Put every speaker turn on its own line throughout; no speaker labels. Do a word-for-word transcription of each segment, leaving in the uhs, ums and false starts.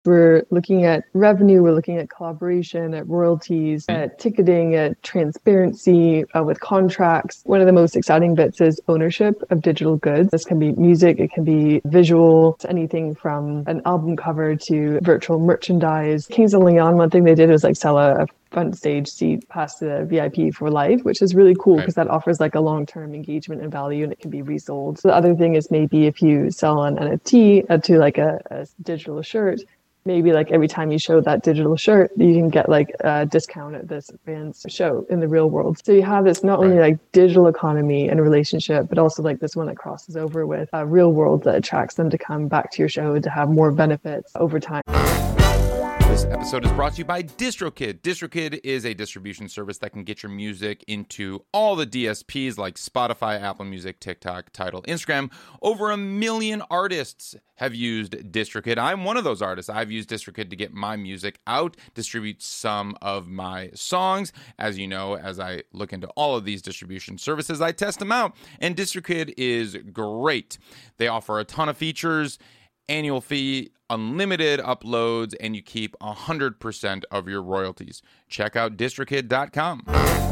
We're looking at revenue, we're looking at collaboration, at royalties, at ticketing, at transparency uh, with contracts. One of the most exciting bits is ownership of digital goods. This can be music, it can be visual, anything from an album cover to virtual merchandise. Kings of Leon, one thing they did was like sell a front stage seat past the V I P for life, which is really cool because right. that offers like a long-term engagement and value, and it can be resold. So the other thing is maybe if you sell an N F T uh, to like a, a digital shirt, maybe like every time you show that digital shirt, you can get like a discount at this band's show in the real world. So you have this not only right. like digital economy and relationship, but also like this one that crosses over with a real world that attracts them to come back to your show to have more benefits over time.
This episode is brought to you by DistroKid. DistroKid is a distribution service that can get your music into all the D S Ps like Spotify, Apple Music, TikTok, Tidal, Instagram. Over a million artists have used DistroKid. I'm one of those artists. I've used DistroKid to get my music out, distribute some of my songs. As you know, as I look into all of these distribution services, I test them out. And DistroKid is great. They offer a ton of features, annual fee, unlimited uploads, and you keep one hundred percent of your royalties. Check out distrokid dot com.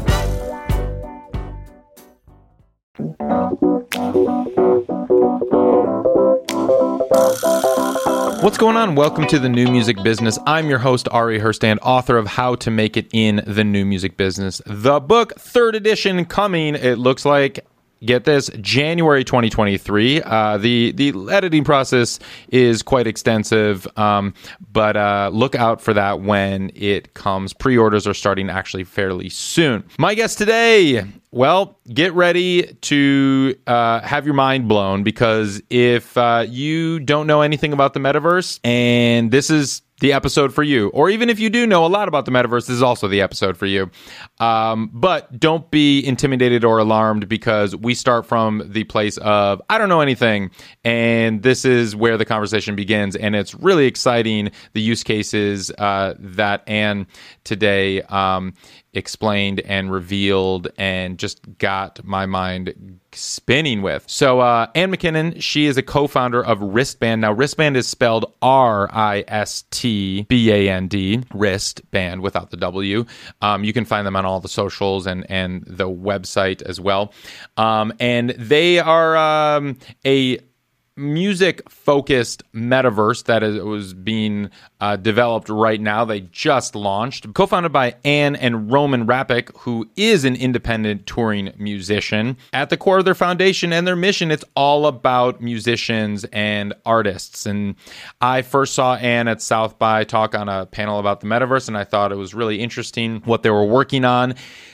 What's going on? Welcome to the New Music Business. I'm your host, Ari Herstand, author of How to Make It in the New Music Business. The book, third edition, coming, it looks like, get this, January twenty twenty-three. Uh, the the editing process is quite extensive, um, but uh, look out for that when it comes. Pre-orders are starting actually fairly soon. My guest today, well, get ready to uh, have your mind blown, because if uh, you don't know anything about the metaverse, and this is the episode for you, or even if you do know a lot about the metaverse, this is also the episode for you. Um, but don't be intimidated or alarmed, because we start from the place of, I don't know anything, and this is where the conversation begins, and it's really exciting, the use cases uh, that Anne today um, explained and revealed and just got my mind spinning with. So uh, Anne McKinnon, she is a co-founder of Wristband. Now, Wristband is spelled R I S T B A N D, Wristband without the W. Um, you can find them on all the socials and, and the website as well. Um, and they are um, a music-focused metaverse that is, was being uh, developed right now. They just launched. Co-founded by Anne and Roman Rapik, who is an independent touring musician. At the core of their foundation and their mission, it's all about musicians and artists. And I first saw Anne at South by talk on a panel about the metaverse, and I thought it was really interesting what they were working on.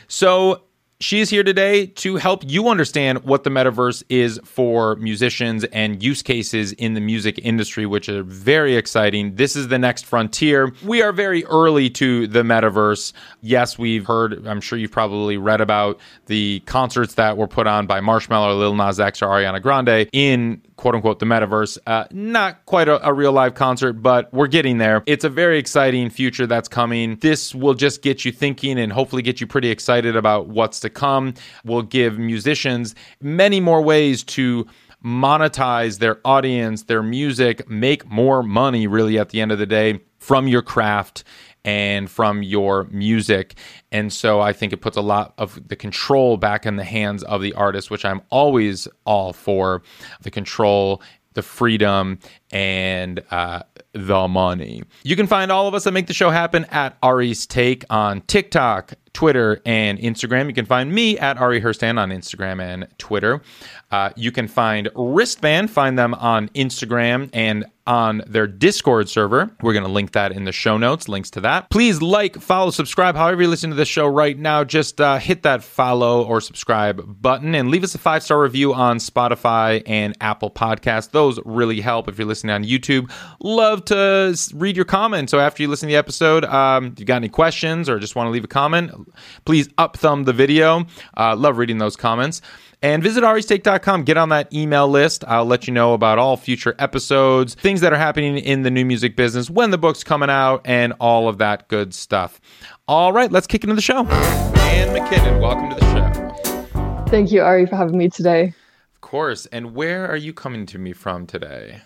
So she's here today to help you understand what the metaverse is for musicians and use cases in the music industry, which are very exciting. This is the next frontier. We are very early to the metaverse. Yes, we've heard, I'm sure you've probably read about the concerts that were put on by Marshmello, Lil Nas X, or Ariana Grande in quote-unquote the metaverse. Uh, not quite a, a real live concert, but we're getting there. It's a very exciting future that's coming. This will just get you thinking and hopefully get you pretty excited about what's to come. We'll give musicians many more ways to monetize their audience, their music, make more money really at the end of the day from your craft and from your music. And so I think it puts a lot of the control back in the hands of the artist, which I'm always all for. The control, the freedom, and uh, the money. You can find all of us that make the show happen at Ari's Take on TikTok, Twitter, and Instagram. You can find me at Ari Herstand on Instagram and Twitter. Uh, you can find Wristband, find them on Instagram and on their Discord server. We're going to link that in the show notes, links to that. Please like, follow, subscribe. However you listen to this show right now, just uh, hit that follow or subscribe button and leave us a five-star review on Spotify and Apple Podcasts. Those really help if you're listening on YouTube. Love to read your comments. So after you listen to the episode, um, if you got any questions or just want to leave a comment, please up thumb the video. Uh, love reading those comments. And visit aris take dot com. Get on that email list. I'll let you know about all future episodes, things that are happening in the new music business, when the book's coming out, and all of that good stuff. All right, let's kick into the show. Anne McKinnon, welcome to the show.
Thank you, Ari, for having me today.
Of course. And where are you coming to me from today?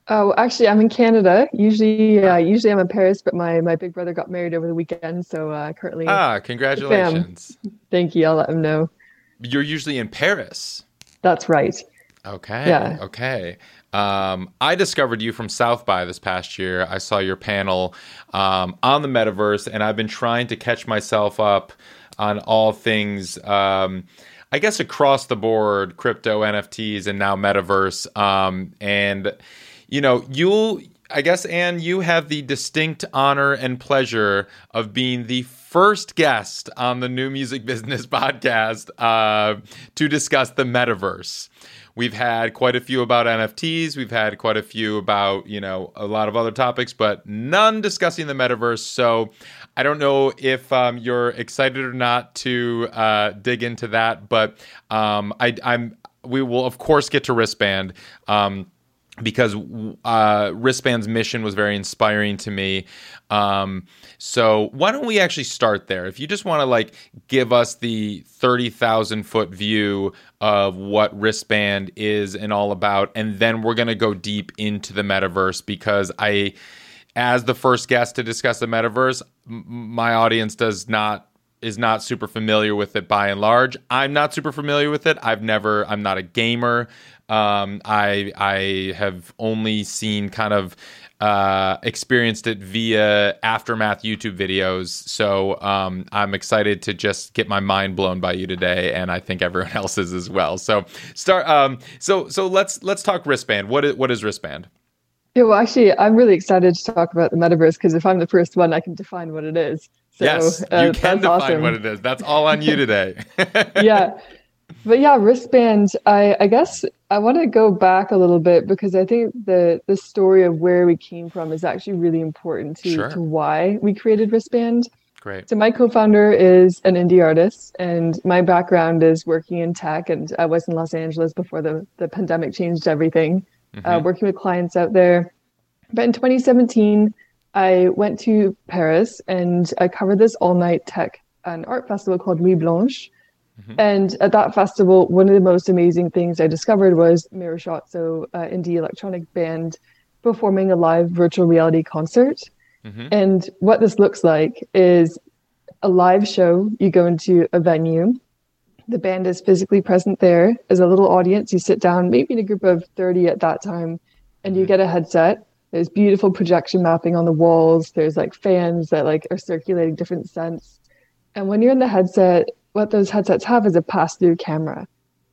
Oh, actually, I'm in Canada. Usually, uh, usually I'm in Paris, but my my big brother got married over the weekend, so uh, currently
Ah,
with fam.
congratulations.
Thank you. I'll let him know.
You're usually in Paris.
That's right.
Okay,
Yeah.
okay. Um, I discovered you from South by this past year. I saw your panel um, on the metaverse, and I've been trying to catch myself up on all things, um, I guess, across the board, crypto, N F Ts, and now metaverse. Um, and, you know, you'll, I guess, Anne, you have the distinct honor and pleasure of being the first guest on the New Music Business podcast uh, to discuss the metaverse. We've had quite a few about N F Ts. We've had quite a few about, you know, a lot of other topics, but none discussing the metaverse. So I don't know if um, you're excited or not to uh, dig into that, but um, I, I'm. We will, of course, get to Wristband. Um, because uh, Wristband's mission was very inspiring to me. Um, so why don't we actually start there? If you just want to like give us the thirty thousand foot view of what Wristband is and all about, and then we're going to go deep into the metaverse because I, as the first guest to discuss the metaverse, m- my audience does not is not super familiar with it by and large. I'm not super familiar with it. I've never, I'm not a gamer. Um, I I have only seen kind of uh, experienced it via Aftermath YouTube videos. So um, I'm excited to just get my mind blown by you today, and I think everyone else is as well. So start. Um, so so let's let's talk Wristband. What is what is Wristband?
Yeah, well, actually, I'm really excited to talk about the metaverse because if I'm the first one, I can define what it is. So,
Yes,
uh,
you can
that's
define
awesome.
what it is. That's all on you today.
Yeah. But yeah, wristband, I, I guess I want to go back a little bit because I think the the story of where we came from is actually really important to
Sure.
to why we created wristband.
Great.
So my co-founder is an indie artist, and my background is working in tech, and I was in Los Angeles before the, the pandemic changed everything,
Mm-hmm.
uh, working with clients out there. But in twenty seventeen, I went to Paris and I covered this all-night tech and art festival called Nuit Blanche.
Mm-hmm.
And at that festival, one of the most amazing things I discovered was Mirrorshot, so uh, indie electronic band performing a live virtual reality concert.
Mm-hmm.
And what this looks like is a live show. You go into a venue. The band is physically present there as a little audience. You sit down, maybe in a group of thirty at that time, and you get a headset. There's beautiful projection mapping on the walls. There's like fans that like are circulating different scents. And when you're in the headset, what those headsets have is a pass-through camera.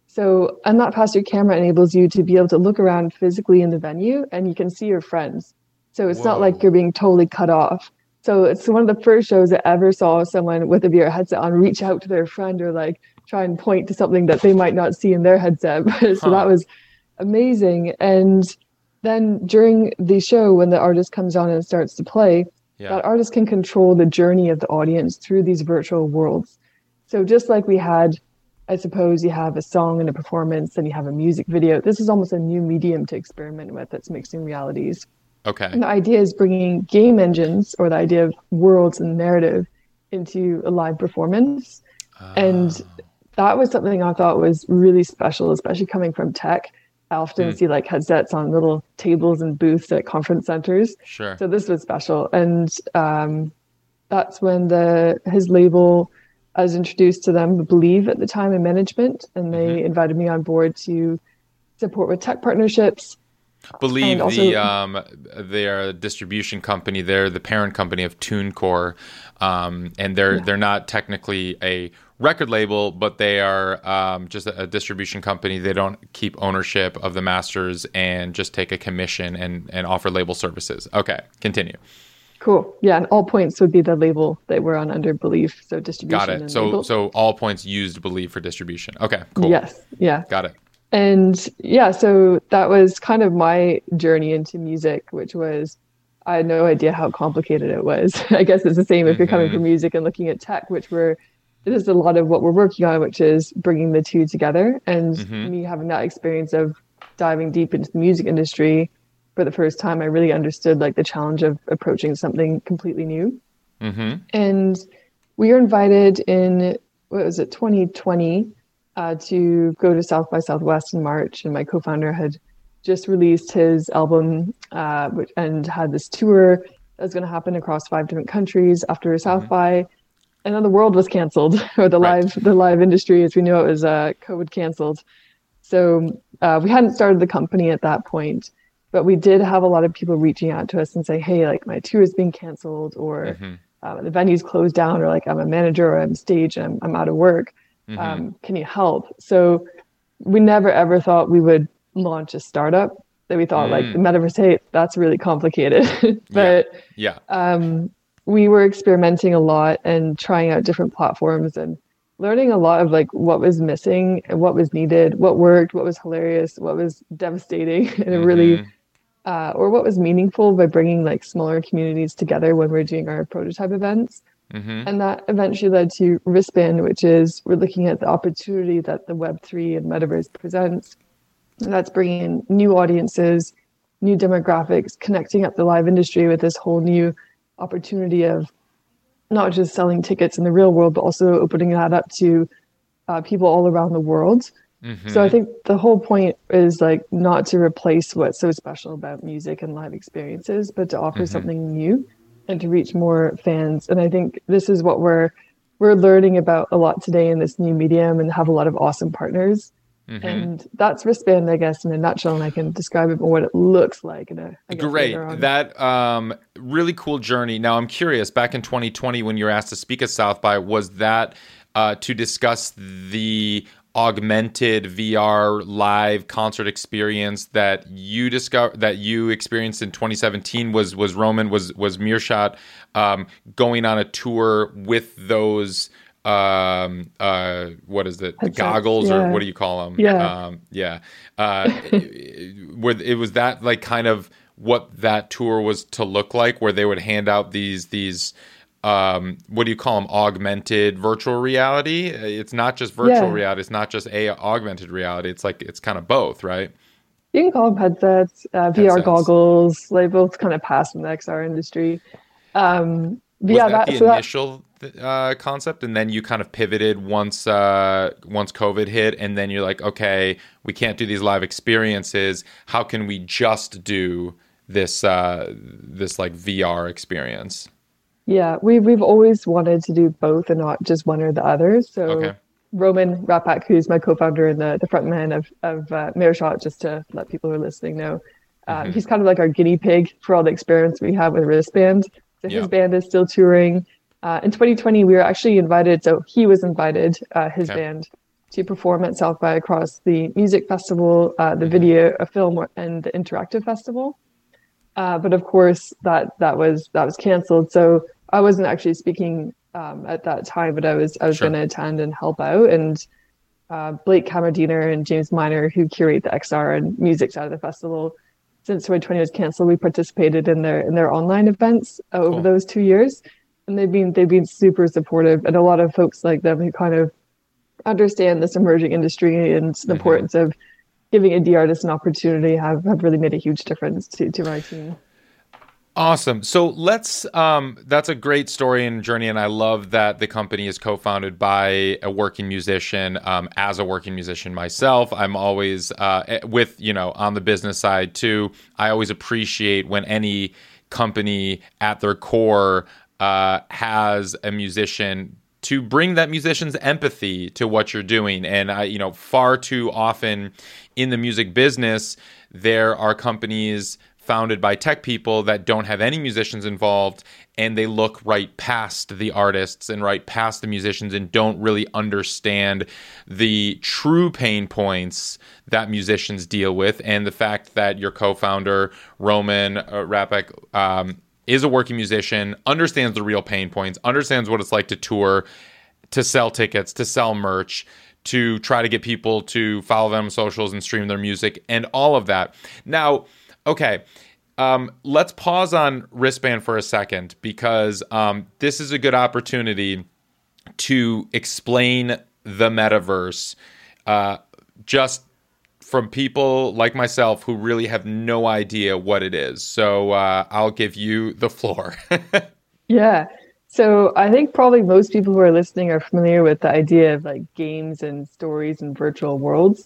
So, and that pass-through camera enables you to be able to look around physically in the venue and you can see your friends. So it's
Whoa.
not like you're being totally cut off. So it's one of the first shows I ever saw someone with a V R headset on reach out to their friend or like try and point to something that they might not see in their headset. so
Huh.
that was amazing. And then during the show, when the artist comes on and starts to play,
Yeah.
that artist can control the journey of the audience through these virtual worlds. So just like we had, I suppose you have a song and a performance and you have a music video, this is almost a new medium to experiment with that's mixing realities.
Okay.
And the idea is bringing game engines or the idea of worlds and narrative into a live performance.
Oh.
And that was something I thought was really special, especially coming from tech. I often
Mm.
see like headsets on little tables and booths at conference centers.
Sure.
So this was special. And um, that's when the his label, I was introduced to them, Believe at the time in management, and they
Mm-hmm.
invited me on board to support with tech partnerships.
Believe
And also-
the um, they're a distribution company. They're the parent company of TuneCore, um, and they're
Yeah.
they're not technically a record label, but they are um, just a, a distribution company. They don't keep ownership of the masters and just take a commission and and offer label services. Okay, continue.
Cool. Yeah, and All Points would be the label that we're on under Belief, so distribution
Got it.
and
So
label.
so All Points used Believe for distribution. Okay, cool.
Yes, yeah.
Got it.
And yeah, so that was kind of my journey into music, which was, I had no idea how complicated it was. I guess it's the same if you're coming
Mhm.
from music and looking at tech, which we're, it is a lot of what we're working on, which is bringing the two together. And
Mhm.
me having that experience of diving deep into the music industry for the first time, I really understood like the challenge of approaching something completely new.
Mm-hmm.
And we were invited in, what was it, twenty twenty, uh, to go to South by Southwest in March. And my co-founder had just released his album uh, which, and had this tour that was going to happen across five different countries after South mm-hmm. by, and then the world was canceled, or the right. live the live industry as we know it was uh, COVID canceled. So uh, we hadn't started the company at that point, but we did have a lot of people reaching out to us and saying, hey, like my tour is being canceled, or mm-hmm. uh, the venue's closed down, or like I'm a manager or I'm stage and I'm, I'm out of work. Mm-hmm. Um, can you help? So we never ever thought we would launch a startup. That we thought mm. like the metaverse, hey, that's really complicated. But
yeah, yeah.
Um, we were experimenting a lot and trying out different platforms and learning a lot of like what was missing and what was needed, what worked, what was hilarious, what was devastating, and mm-hmm. really, uh, or what was meaningful by bringing like smaller communities together when we're doing our prototype events. Mm-hmm. And that eventually led to Wristband, which is we're looking at the opportunity that the Web three and metaverse presents. And that's bringing in new audiences, new demographics, connecting up the live industry with this whole new opportunity of not just selling tickets in the real world, but also opening that up to uh, people all around the world. Mm-hmm. So I think the whole point is like not to replace what's so special about music and live experiences, but to offer mm-hmm. something new and to reach more fans. And I think this is what we're we're learning about a lot today in this new medium, and have a lot of awesome partners. Mm-hmm. And that's Wristband, I guess, in a nutshell, and I can describe it more what it looks like. In a, I guess,
Great. That um, really cool journey. Now, I'm curious, back in twenty twenty, when you were asked to speak at South by, was that uh, to discuss the augmented V R live concert experience that you discovered, that you experienced in twenty seventeen? Was was Roman, was was Meerschot um, going on a tour with those um uh what is it the goggles, yeah. or what do you call them?
Yeah.
um yeah uh where it was that like kind of what that tour was to look like, where they would hand out these these um what do you call them, augmented virtual reality? It's not just virtual yeah. reality, it's not just a augmented reality, it's like it's kind of both, right?
You can call them headsets, uh, V R headsets. Goggles. They both kind of pass in the X R industry. um
was yeah that, that the so initial that, Uh, concept, and then you kind of pivoted once uh, once COVID hit, and then you're like, okay, we can't do these live experiences. How can we just do this uh, this like V R experience?
Yeah, we've we've always wanted to do both and not just one or the other. So okay. Roman Rappak, who's my co-founder and the the front man of of uh, Meerschot, just to let people who are listening know, um, mm-hmm. he's kind of like our guinea pig for all the experience we have with Wristband. So his yep. band is still touring. Uh, in twenty twenty, we were actually invited, so he was invited, uh, his okay. band, to perform at South by across the music festival, uh, the mm-hmm. video, a film, and the interactive festival. Uh, but of course, that that was that was canceled. So I wasn't actually speaking um, at that time, but I was I was sure. going to attend and help out. And uh, Blake Kamerdiener and James Miner, who curate the X R and music side of the festival, since twenty twenty was canceled, we participated in their in their online events uh, over cool. those two years. And they've been they've been super supportive, and a lot of folks like them who kind of understand this emerging industry and the mm-hmm. importance of giving indie artists an opportunity have, have really made a huge difference to, to my team.
Awesome. So let's, um, that's a great story and journey. And I love that the company is co-founded by a working musician. Um, as a working musician myself, I'm always, uh, with, you know, on the business side too, I always appreciate when any company at their core uh, has a musician to bring that musician's empathy to what you're doing. And I, you know, far too often in the music business, there are companies founded by tech people that don't have any musicians involved, and they look right past the artists and right past the musicians and don't really understand the true pain points that musicians deal with. And the fact that your co-founder, Roman uh, Rappak, um, is a working musician, understands the real pain points, understands what it's like to tour, to sell tickets, to sell merch, to try to get people to follow them on socials and stream their music, and all of that. Now, okay, um, let's pause on Wristband for a second, because um, this is a good opportunity to explain the metaverse uh, just from people like myself who really have no idea what it is. So uh, I'll give you the floor.
Yeah. So I think probably most people who are listening are familiar with the idea of like games and stories and virtual worlds.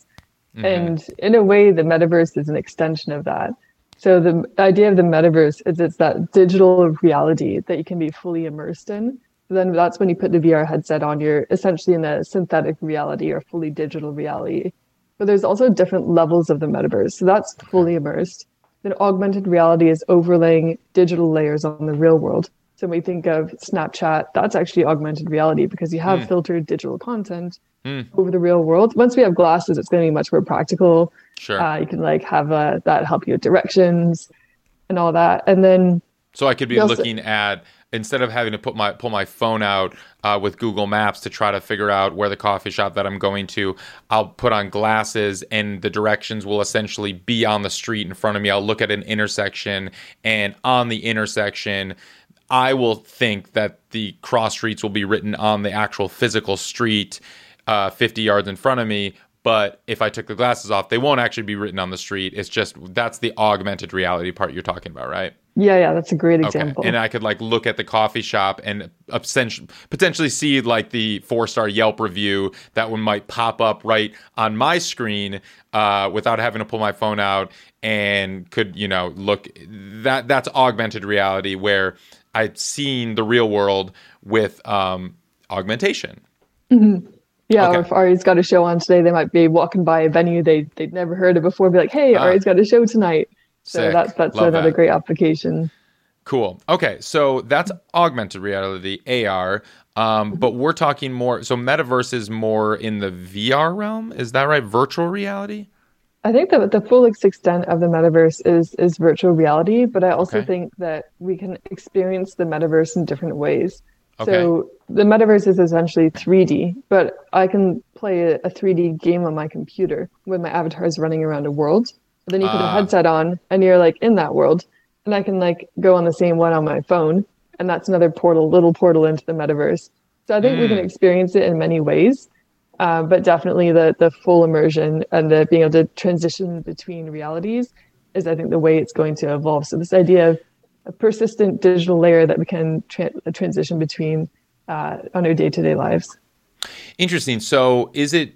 Mm-hmm.
And in a way, the metaverse is an extension of that. So the idea of the metaverse is it's that digital reality that you can be fully immersed in. Then that's when you put the V R headset on, you're essentially in a synthetic reality or fully digital reality. But there's also different levels of the metaverse. So that's fully immersed. Then augmented reality is overlaying digital layers on the real world. So when we think of Snapchat, that's actually augmented reality because you have mm. filtered digital content mm. over the real world. Once we have glasses, it's going to be much more practical.
Sure.
Uh, you can like have uh, that help you with directions and all that. And then
so I could be
also,
looking at, instead of having to put my pull my phone out uh, with Google Maps to try to figure out where the coffee shop that I'm going to, I'll put on glasses and the directions will essentially be on the street in front of me. I'll look at an intersection, and on the intersection, I will think that the cross streets will be written on the actual physical street uh, fifty yards in front of me. But if I took the glasses off, they won't actually be written on the street. It's just, that's the augmented reality part you're talking about, right?
Yeah, yeah, that's a great example.
Okay. And I could like look at the coffee shop and potentially see like the four-star Yelp review that one might pop up right on my screen uh, without having to pull my phone out, and could, you know, look, that that's augmented reality where I've seen the real world with um, augmentation.
Mm-hmm. Yeah,
okay.
Or if Ari's got a show on today, they might be walking by a venue they, they'd never heard of before, be like, hey, uh, Ari's got a show tonight. So
sick.
that's that's
Love
another
that.
great application.
Cool. Okay, so that's augmented reality, A R, um, but we're talking more, so metaverse is more in the V R realm, is that right? Virtual reality?
I think that the fullest extent of the metaverse is is virtual reality, but I also okay. think that we can experience the metaverse in different ways. Okay. So the metaverse is essentially three D, but I can play a, a three D game on my computer when my avatar is running around a world. But then you put uh. a headset on and you're like in that world, and I can like go on the same one on my phone, and that's another portal, little portal into the metaverse. So I think mm. we can experience it in many ways, uh, but definitely the the full immersion and the being able to transition between realities is, I think, the way it's going to evolve. So this idea of a persistent digital layer that we can tra- transition between uh, on our day-to-day lives.
Interesting. So is it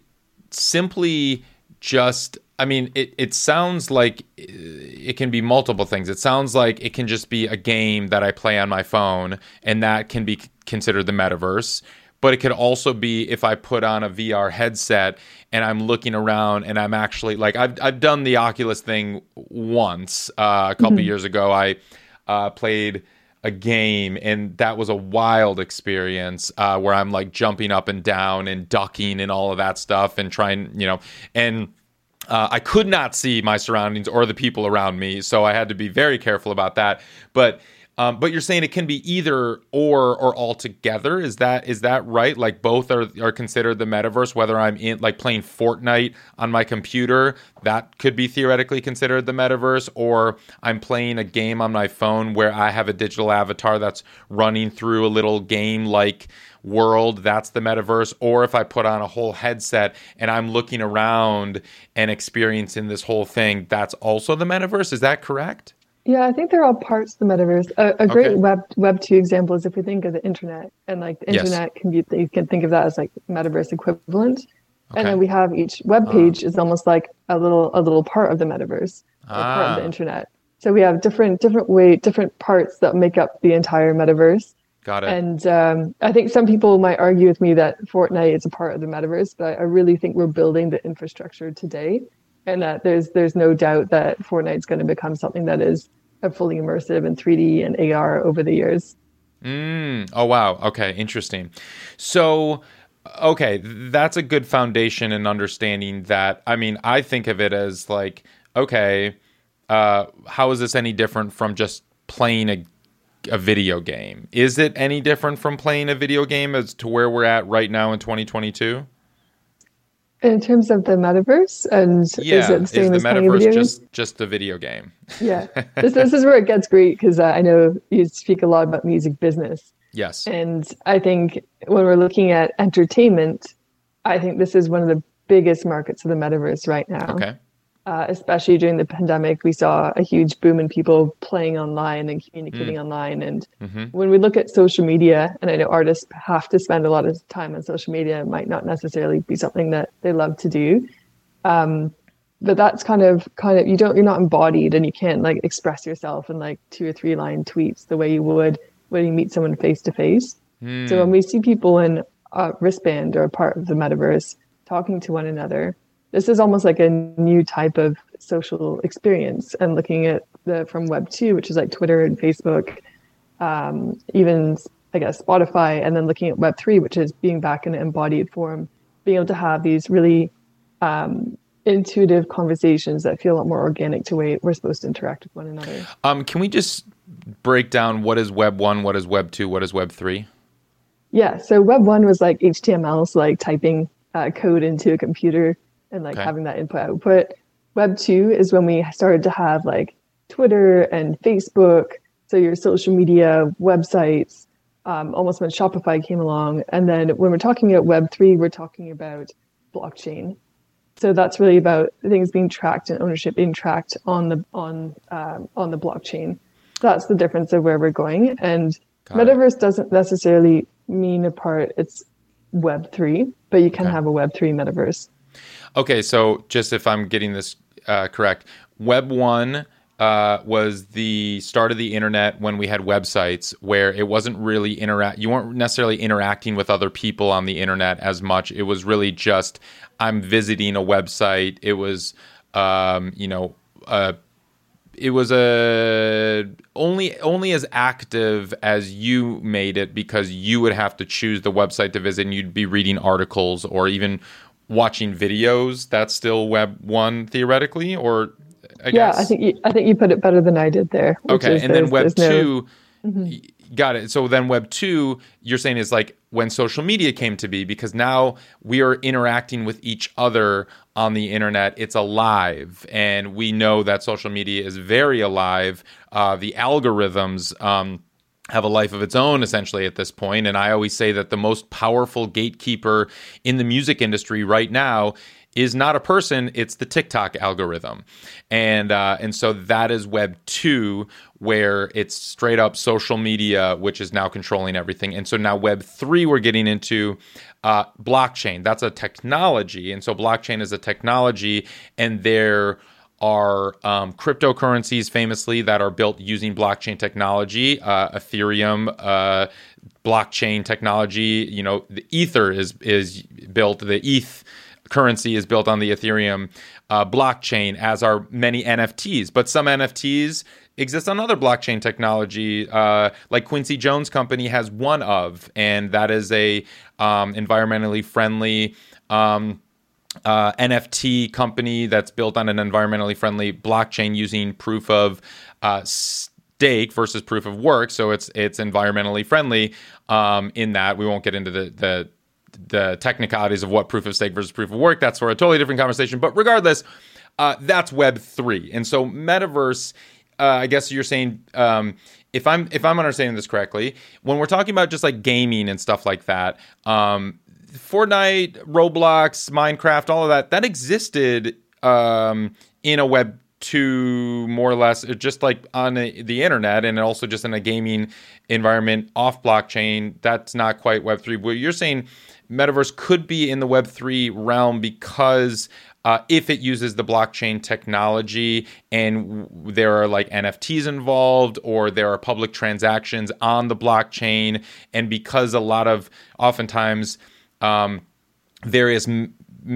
simply just, I mean, it, it sounds like it can be multiple things. It sounds like it can just be a game that I play on my phone, and that can be considered the metaverse. But it could also be if I put on a V R headset and I'm looking around and I'm actually, like, I've, I've done the Oculus thing once uh, a couple mm-hmm. years ago. I Uh, played a game, and that was a wild experience uh, where I'm like jumping up and down and ducking and all of that stuff and trying, you know, and uh, I could not see my surroundings or the people around me, so I had to be very careful about that. But um, but you're saying it can be either or or all together. Is that is that right? Like both are are considered the metaverse. Whether I'm in like playing Fortnite on my computer, that could be theoretically considered the metaverse, or I'm playing a game on my phone where I have a digital avatar that's running through a little game like world, that's the metaverse. Or if I put on a whole headset and I'm looking around and experiencing this whole thing, that's also the metaverse. Is that correct?
Yeah, I think they're all parts of the metaverse. A, a great okay. web web two example is if we think of the internet, and like the internet yes. can be, you can think of that as like metaverse equivalent. Okay. And then we have each web page uh. is almost like a little a little part of the metaverse, or ah. part of the internet. So we have different different way different parts that make up the entire metaverse.
Got it.
And um, I think some people might argue with me that Fortnite is a part of the metaverse, but I really think we're building the infrastructure today, and that there's there's no doubt that Fortnite's going to become something that is a fully immersive in three D and A R over the years.
Mm. Oh, wow. Okay, interesting. So, okay, that's a good foundation in understanding that. I mean, I think of it as like, okay, uh, how is this any different from just playing a a video game? Is it any different from playing a video game as to where we're at right now in twenty twenty-two?
In terms of the metaverse, and
yeah,
is it the same
is
as
the
playing a
metaverse
video
just
game?
just a video game?
Yeah, this this is where it gets great, because uh, I know you speak a lot about music business.
Yes,
and I think when we're looking at entertainment, I think this is one of the biggest markets of the metaverse right now.
Okay.
Uh, especially during the pandemic, we saw a huge boom in people playing online and communicating mm. online. And mm-hmm. when we look at social media, and I know artists have to spend a lot of time on social media, it might not necessarily be something that they love to do. Um, but that's kind of kind of you don't you're not embodied, and you can't like express yourself in like two or three line tweets the way you would when you meet someone face to face. So when we see people in a wristband or a part of the metaverse talking to one another, this is almost like a new type of social experience. And looking at the from Web two, which is like Twitter and Facebook, um, even I guess Spotify, and then looking at Web three, which is being back in an embodied form, being able to have these really um, intuitive conversations that feel a lot more organic to the way we're supposed to interact with one another.
Um, can we just break down what is Web one, what is Web two, what is Web three?
Yeah, so Web one was like H T M L, so like typing uh, code into a computer and like okay. having that input output. Web two is when we started to have like Twitter and Facebook, so your social media websites, um, almost when Shopify came along. And then when we're talking about Web three, we're talking about blockchain. So that's really about things being tracked and ownership being tracked on the on um, on the blockchain. That's the difference of where we're going. And Got Metaverse it. doesn't necessarily mean a part, it's Web three, but you can okay. have a Web three metaverse.
Okay, so just if I'm getting this uh, correct, Web one uh, was the start of the internet when we had websites where it wasn't really interact. You weren't necessarily interacting with other people on the internet as much. It was really just I'm visiting a website. It was, um, you know, uh, it was a only only as active as you made it, because you would have to choose the website to visit, and you'd be reading articles or even watching videos. That's still Web one theoretically, or I
yeah,
guess.
I think you, I think you put it better than I did there.
Okay, and then Web two.
No... Mm-hmm.
Got it. So then Web two, you're saying, is like when social media came to be, because now we are interacting with each other on the internet. It's alive. And we know that social media is very alive. Uh, the algorithms um, have a life of its own, essentially, at this point. And I always say that the most powerful gatekeeper in the music industry right now is not a person, it's the TikTok algorithm. And uh, and so that is Web two, where it's straight up social media, which is now controlling everything. And so now Web three, we're getting into uh, blockchain. That's a technology. And so blockchain is a technology, and there are um, cryptocurrencies famously that are built using blockchain technology, uh, Ethereum, uh, blockchain technology. You know, the Ether is is built, the E T H currency is built on the Ethereum uh, blockchain, as are many N F Ts. But some N F Ts exist on other blockchain technology, uh, like Quincy Jones Company has one of, and that is a um, environmentally friendly um, uh, N F T company that's built on an environmentally friendly blockchain using proof of uh, stake versus proof of work. So it's it's environmentally friendly um, in that. We won't get into the the the technicalities of what proof of stake versus proof of work. That's for a totally different conversation. But regardless, uh, that's Web three. And so metaverse, uh, I guess you're saying, um, if I'm if I'm understanding this correctly, when we're talking about just like gaming and stuff like that, um, Fortnite, Roblox, Minecraft, all of that, that existed um, in a Web two, more or less, just like on a, the internet, and also just in a gaming environment off blockchain. That's not quite Web three. What you're saying, metaverse could be in the Web three realm, because uh, if it uses the blockchain technology and w- there are like N F Ts involved, or there are public transactions on the blockchain, and because a lot of oftentimes um, various m-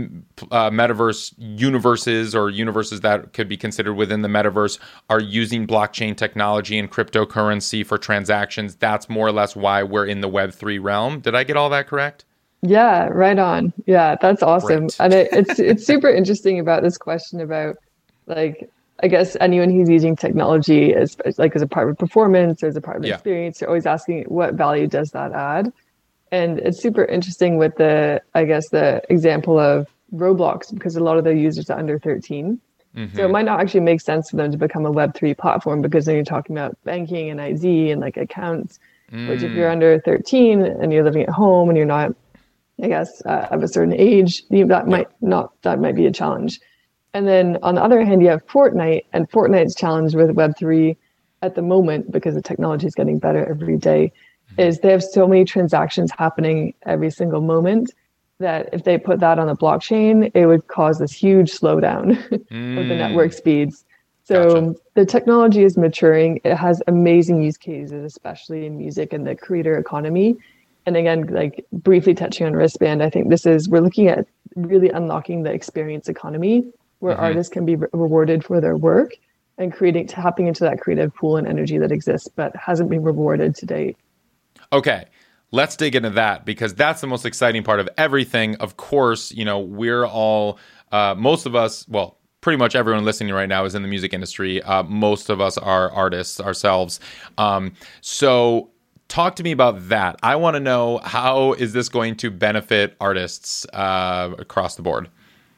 Uh, metaverse universes or universes that could be considered within the metaverse are using blockchain technology and cryptocurrency for transactions. That's more or less why we're in the Web three realm. Did I get all that correct?
Yeah, right on. Yeah, that's awesome. Great. And it, it's it's super interesting about this question about, like, I guess anyone who's using technology as like as a part of performance or as a part of yeah. experience, they're always asking what value does that add? And it's super interesting with the, I guess, the example of Roblox, because a lot of their users are under thirteen. Mm-hmm. So it might not actually make sense for them to become a Web three platform, because then you're talking about banking and I Z and like accounts, mm. which if you're under thirteen and you're living at home and you're not, I guess, uh, of a certain age, you, that yeah. might not, that might be a challenge. And then on the other hand, you have Fortnite, and Fortnite's challenge with Web three at the moment, because the technology is getting better every day, is they have so many transactions happening every single moment. that if they put that on the blockchain, it would cause this huge slowdown of the network
Mm,
speeds.
gotcha.
So the technology is maturing. It has amazing use cases, especially in music and the creator economy. And again, like briefly touching on wristband, I think this is, we're looking at really unlocking the experience economy where
Hmm.
artists can be re- rewarded for their work and creating, tapping into that creative pool and energy that exists, but hasn't been rewarded to date.
Okay, let's dig into that because that's the most exciting part of everything. Of course, you know, we're all, uh, most of us, well, pretty much everyone listening right now is in the music industry. Uh, most of us are artists ourselves. Um, so talk to me about that. I want to know, how is this going to benefit artists uh, across the board?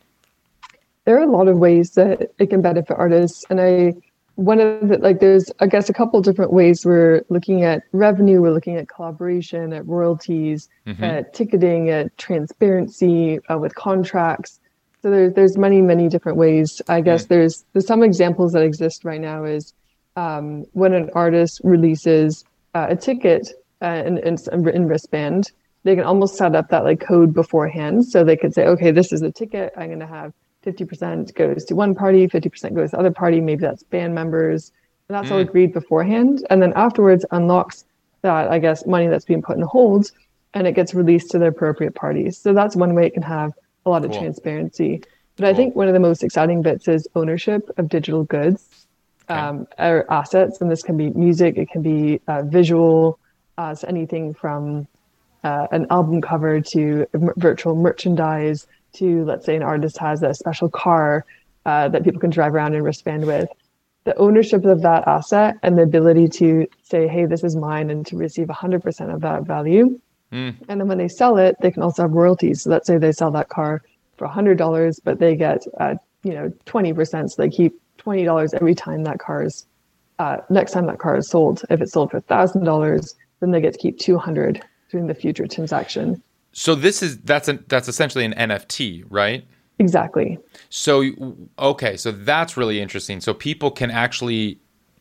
There are a lot of ways that it can benefit artists. And I, one of the, like, there's, I guess, a couple different ways we're looking at revenue, we're looking at collaboration, at royalties,
Hmm.
at ticketing, at transparency uh, with contracts. So there's there's many, many different ways. I guess
Mm.
there's, there's some examples that exist right now is um, when an artist releases uh, a ticket uh, in, in, in wristband, they can almost set up that like code beforehand. So they could say, okay, this is the ticket. I'm going to have fifty percent goes to one party, fifty percent goes to the other party. Maybe that's band members. And that's all
Mm.
agreed beforehand. And then afterwards unlocks that, I guess, money that's being put in hold and it gets released to the appropriate parties. So that's one way it can have a lot of
Cool.
transparency. But I
Cool.
think one of the most exciting bits is ownership of digital goods
Okay.
um, or assets. And this can be music, it can be uh, visual, uh, so anything from uh, an album cover to m- virtual merchandise to, let's say, an artist has a special car uh, that people can drive around and wristband with. The ownership of that asset and the ability to say, hey, this is mine, and to receive one hundred percent of that value.
Mm.
And then when they sell it, they can also have royalties. So let's say they sell that car for one hundred dollars, but they get, uh, you know, twenty percent. So they keep twenty dollars every time that car is, uh, next time that car is sold. If it's sold for one thousand dollars, then they get to keep two hundred dollars during the future transaction.
So this is that's a, that's essentially an N F T, right?
Exactly.
So okay, so that's really interesting. So people can actually,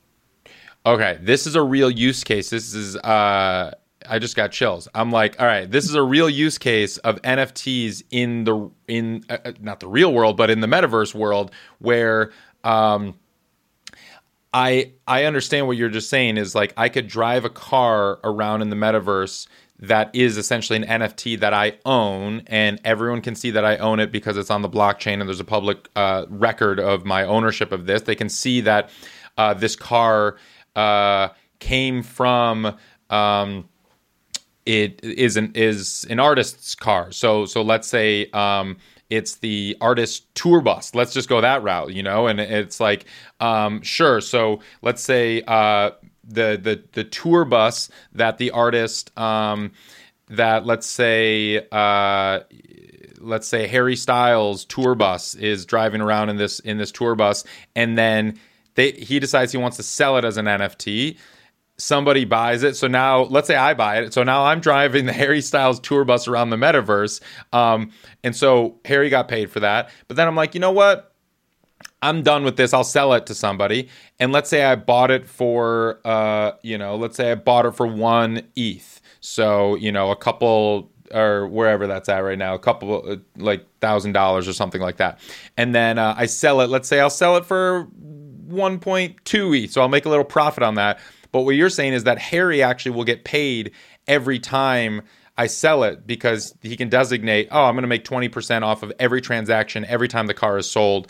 okay, this is a real use case. This is uh I just got chills. I'm like, all right, this is a real use case of N F Ts in the in uh, uh, not the real world, but in the metaverse world where um I I understand what you're just saying is like I could drive a car around in the metaverse that is essentially an N F T that I own, and everyone can see that I own it because it's on the blockchain and there's a public uh, record of my ownership of this. They can see that uh, this car uh, came from um, it is an is an artist's car. So so let's say um, it's the artist tour bus. Let's just go that route, you know. And it's like um, sure. So let's say uh, the the the tour bus that the artist um, that let's say uh, let's say Harry Styles tour bus is driving around in this in this tour bus, and then they he decides he wants to sell it as an N F T. Somebody buys it. So now, let's say I buy it. So now I'm driving the Harry Styles tour bus around the metaverse. Um, and so Harry got paid for that. But then I'm like, you know what? I'm done with this. I'll sell it to somebody. And let's say I bought it for, uh, you know, let's say I bought it for one E T H. So, you know, a couple or wherever that's at right now, a couple uh, like thousand dollars or something like that. And then uh, I sell it. Let's say I'll sell it for one point two E T H. So I'll make a little profit on that. But what you're saying is that Harry actually will get paid every time I sell it because he can designate, oh, I'm going to make twenty percent off of every transaction every time the car is sold.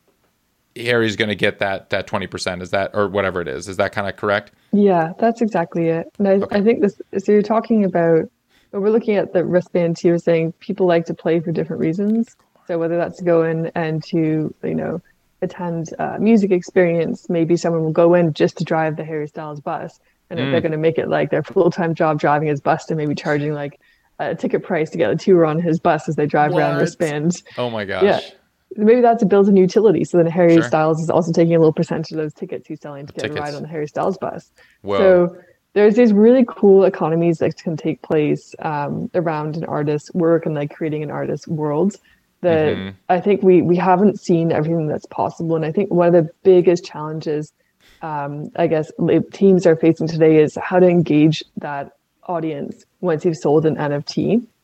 Harry's going to get that that twenty percent. Is that, or whatever it is, is that kind of correct?
Yeah, that's exactly it. And I,
Okay.
I think this, so you're talking about, we're looking at the wristbands here saying people like to play for different reasons. So whether that's to go in and to, you know, attend a music experience, maybe someone will go in just to drive the Harry Styles bus. And if
Mm.
they're going to make it like their full-time job driving his bus, and maybe charging like a ticket price to get a tour on his bus as they drive around
What?
wristbands.
Oh my gosh.
Yeah. Maybe that's a built-in utility. So then Harry
Sure.
Styles is also taking a little percentage of those tickets he's selling to get
Tickets.
a ride on the Harry Styles bus.
Whoa.
So there's these really cool economies that can take place um, around an artist's work and like creating an artist's world that
Mhm.
I think we we haven't seen everything that's possible. And I think one of the biggest challenges um, I guess teams are facing today is how to engage that audience once you've sold an N F T.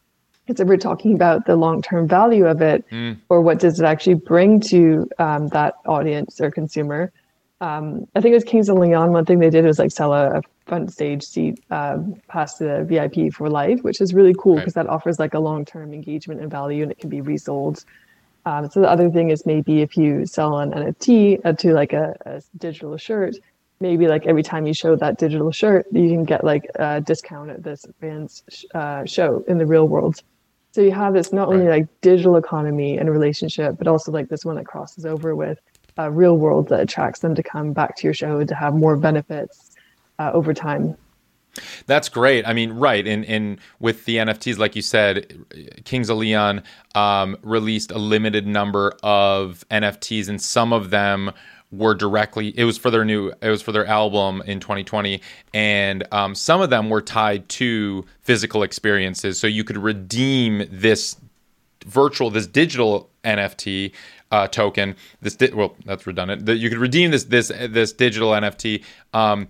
Because if we're talking about the long-term value of it,
Mm.
or what does it actually bring to um, that audience or consumer, um, I think it was Kings of Leon. One thing they did was like sell a, a front stage seat um, past the V I P for life, which is really cool
Right.
because that offers like a long-term engagement and value, and it can be resold. Um, so the other thing is maybe if you sell an N F T uh, to like a, a digital shirt, maybe like every time you show that digital shirt, you can get like a discount at this band's uh, show in the real world. So you have this not only
Right.
like digital economy and relationship, but also like this one that crosses over with a real world that attracts them to come back to your show to have more benefits uh, over time.
That's great. I mean, right. And, and with the N F Ts, like you said, Kings of Leon um, released a limited number of N F Ts, and some of them were directly, it was for their new, it was for their album in twenty twenty. And um, some of them were tied to physical experiences. So you could redeem this virtual, this digital N F T uh, token, this, di- well, that's redundant. That you could redeem this, this, this digital N F T um,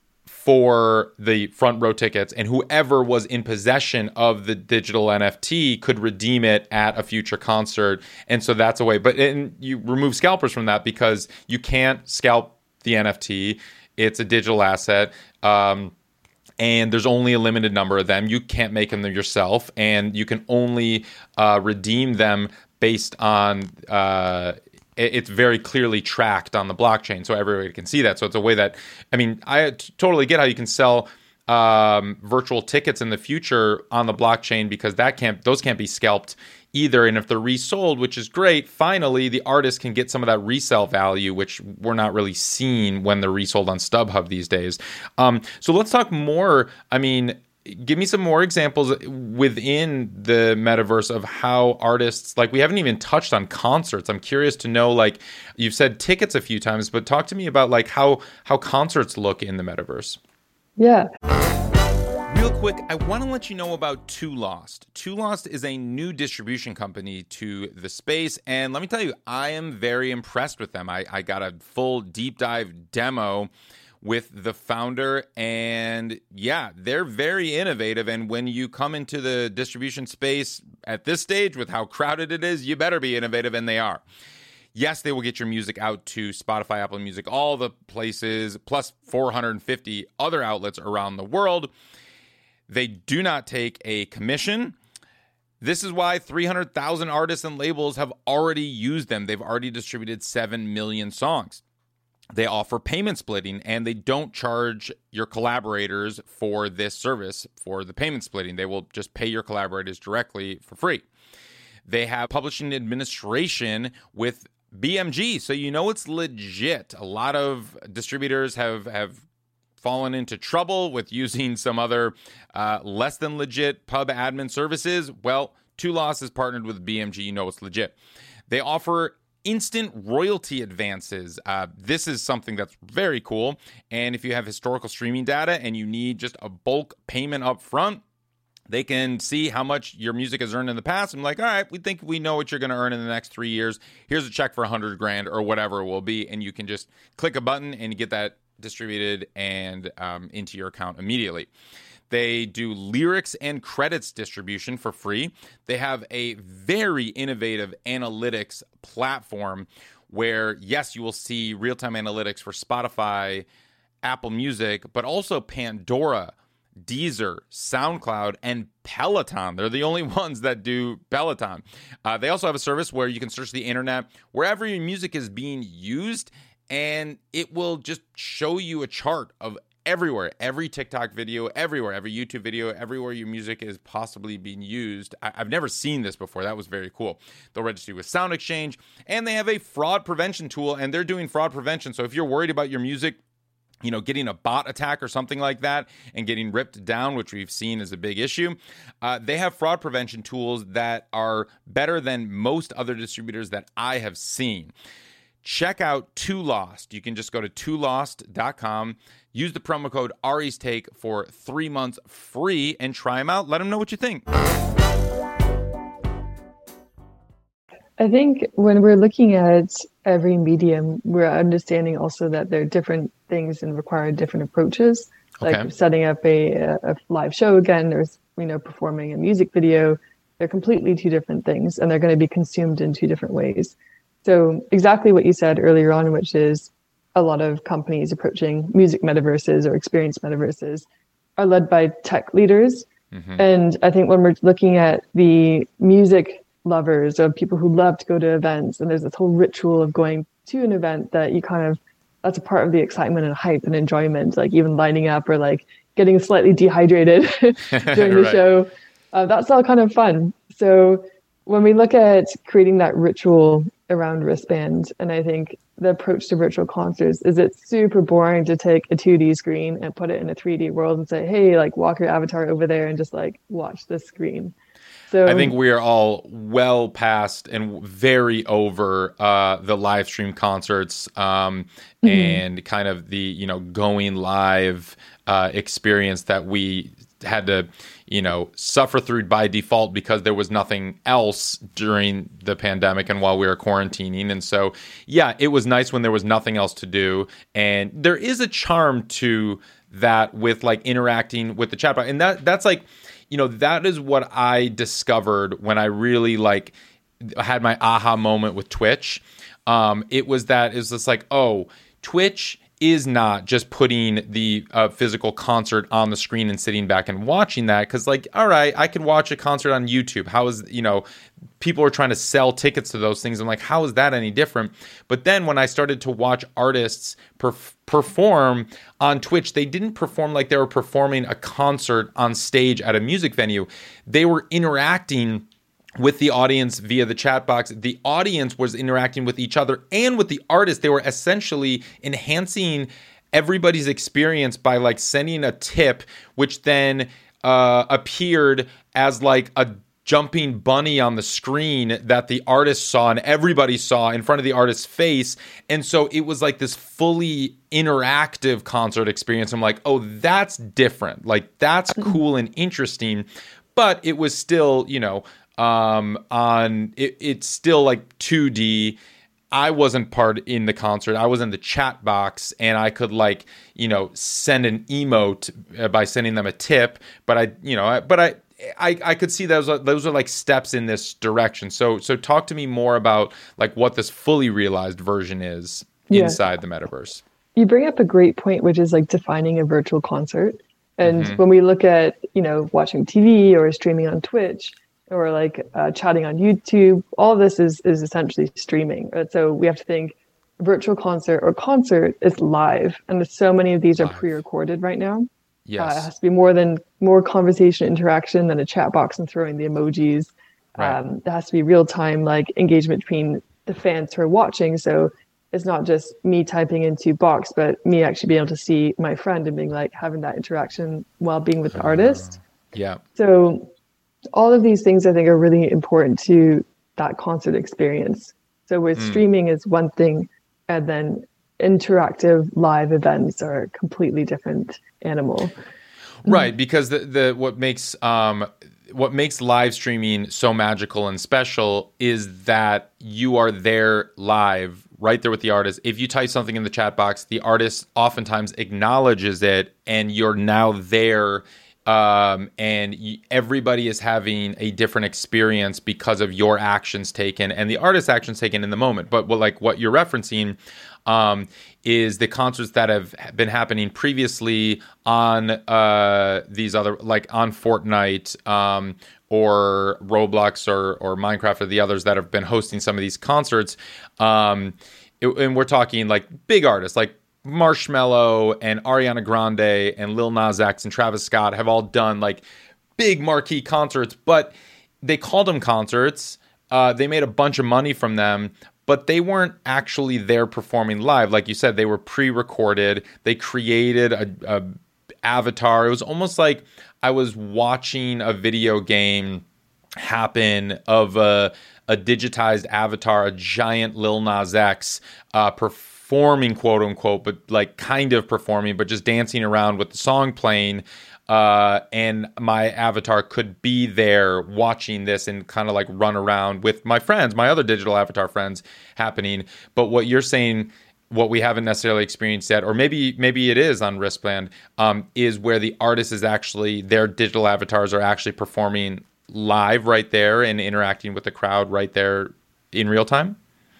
for the front row tickets, and whoever was in possession of the digital N F T could redeem it at a future concert. And so that's a way, but and you remove scalpers from that because you can't scalp the N F T. It's a digital asset. Um, and there's only a limited number of them. You can't make them yourself, and you can only uh, redeem them based on uh, it's very clearly tracked on the blockchain, so everybody can see that. So it's a way that, I mean, I t- totally get how you can sell um, virtual tickets in the future on the blockchain, because that can't, those can't be scalped either. And if they're resold, which is great, finally the artist can get some of that resale value, which we're not really seeing when they're resold on StubHub these days. Um, so let's talk more. I mean, give me some more examples within the metaverse of how artists, like, we haven't even touched on concerts. I'm curious to know, like, you've said tickets a few times, but talk to me about like how how concerts look in the metaverse.
Yeah.
Real quick, I want to let you know about Two Lost. Two Lost is a new distribution company to the space, and let me tell you, I am very impressed with them. I, I got a full deep dive demo with the founder, and yeah, they're very innovative. And when you come into the distribution space at this stage with how crowded it is, you better be innovative, and they are. Yes, they will get your music out to Spotify, Apple Music, all the places, plus four hundred fifty other outlets around the world. They do not take a commission. This is why three hundred thousand artists and labels have already used them. They've already distributed seven million songs. They offer payment splitting, and they don't charge your collaborators for this service, for the payment splitting. They will just pay your collaborators directly for free. They have publishing administration with B M G, so you know it's legit. A lot of distributors have, have fallen into trouble with using some other uh, less than legit pub admin services. Well, Two Lost is partnered with B M G. You know it's legit. They offer instant royalty advances. Uh, this is something that's very cool. And if you have historical streaming data and you need just a bulk payment up front, they can see how much your music has earned in the past. And like, all right, we think we know what you're going to earn in the next three years. Here's a check for a hundred grand or whatever it will be. And you can just click a button and you get that distributed and um, into your account immediately. They do lyrics and credits distribution for free. They have a very innovative analytics platform where, yes, you will see real-time analytics for Spotify, Apple Music, but also Pandora, Deezer, SoundCloud, and Peloton. They're the only ones that do Peloton. Uh, they also have a service where you can search the internet wherever your music is being used, and it will just show you a chart of everywhere, every TikTok video, everywhere, every YouTube video, everywhere your music is possibly being used. I- I've never seen this before. That was very cool. They'll register with Sound Exchange, and they have a fraud prevention tool, and they're doing fraud prevention. So if you're worried about your music, you know, getting a bot attack or something like that and getting ripped down, which we've seen is a big issue, uh, they have fraud prevention tools that are better than most other distributors that I have seen. Check out Two Lost. You can just go to two lost dot com, use the promo code Ari's Take for three months free, and try them out. Let them know what you think.
I think when we're looking at every medium, we're understanding also that there are different things and require different approaches. Like
Okay.
setting up a, a live show again, there's, you know, performing a music video. They're completely two different things, and they're going to be consumed in two different ways. So exactly what you said earlier on, which is a lot of companies approaching music metaverses or experience metaverses are led by tech leaders. Mm-hmm. And I think when we're looking at the music lovers or people who love to go to events, and there's this whole ritual of going to an event that you kind of, that's a part of the excitement and hype and enjoyment, like even lining up or like getting slightly dehydrated during the right. show. Uh, that's all kind of fun. So when we look at creating that ritual around wristband, and I think the approach to virtual concerts is it's super boring to take a two D screen and put it in a three D world and say, hey, like walk your avatar over there and just like watch this screen. So
I think we are all well past and very over uh, the live stream concerts um, mm-hmm. and kind of the, you know, going live uh, experience that we had to, you know, suffer through by default because there was nothing else during the pandemic and while we were quarantining. And so, yeah, it was nice when there was nothing else to do. And there is a charm to that with like interacting with the chat box. And that that's like, you know, that is what I discovered when I really like had my aha moment with Twitch. Um, it was that it's just like, oh, Twitch is not just putting the uh, physical concert on the screen and sitting back and watching that. Because, like, all right, I can watch a concert on YouTube. How is, you know, people are trying to sell tickets to those things. I'm like, how is that any different? But then when I started to watch artists perf- perform on Twitch, they didn't perform like they were performing a concert on stage at a music venue. They were interacting with the audience via the chat box. The audience was interacting with each other and with the artist. They were essentially enhancing everybody's experience by like sending a tip, which then uh, appeared as like a jumping bunny on the screen that the artist saw and everybody saw in front of the artist's face. And so it was like this fully interactive concert experience. I'm like, oh, that's different. Like that's cool and interesting. But it was still, you know, Um, on it, it's still like two D. I wasn't part in the concert. I was in the chat box, and I could like you know send an emote by sending them a tip. But I you know but I I, I could see those those are like steps in this direction. So so talk to me more about like what this fully realized version is yeah. inside the metaverse.
You bring up a great point, which is like defining a virtual concert. And mm-hmm. when we look at you know watching T V or streaming on Twitch, or like uh, chatting on YouTube, all of this is is essentially streaming. Right? So we have to think virtual concert or concert is live. And so many of these live. Are pre-recorded right now.
Yes.
Uh, it has to be more than more conversation interaction than a chat box and throwing the emojis.
Right.
Um, there has to be real time like engagement between the fans who are watching. So it's not just me typing into box, but me actually being able to see my friend and being like having that interaction while being with the uh, artist.
Yeah.
So all of these things I think are really important to that concert experience. So with mm. streaming is one thing, and then interactive live events are a completely different animal.
Right, because the the what makes um what makes live streaming so magical and special is that you are there live, right there with the artist. If you type something in the chat box, the artist oftentimes acknowledges it, and you're now there. Um, and y- everybody is having a different experience because of your actions taken and the artist's actions taken in the moment. But what, like what you're referencing um, is the concerts that have been happening previously on uh, these other, like on Fortnite um, or Roblox or, or Minecraft or the others that have been hosting some of these concerts. Um, it, and we're talking like big artists, like Marshmello and Ariana Grande and Lil Nas X and Travis Scott have all done like big marquee concerts, but they called them concerts. Uh, they made a bunch of money from them, but they weren't actually there performing live. Like you said, they were pre-recorded. They created a, a avatar. It was almost like I was watching a video game happen of a, a digitized avatar, a giant Lil Nas X uh, performing. Performing, quote unquote, but like kind of performing, but just dancing around with the song playing. Uh, and my avatar could be there watching this and kind of like run around with my friends, my other digital avatar friends happening. But what you're saying, what we haven't necessarily experienced yet, or maybe maybe it is on Wristband, um, is where the artist is actually, their digital avatars are actually performing live right there and interacting with the crowd right there in real time?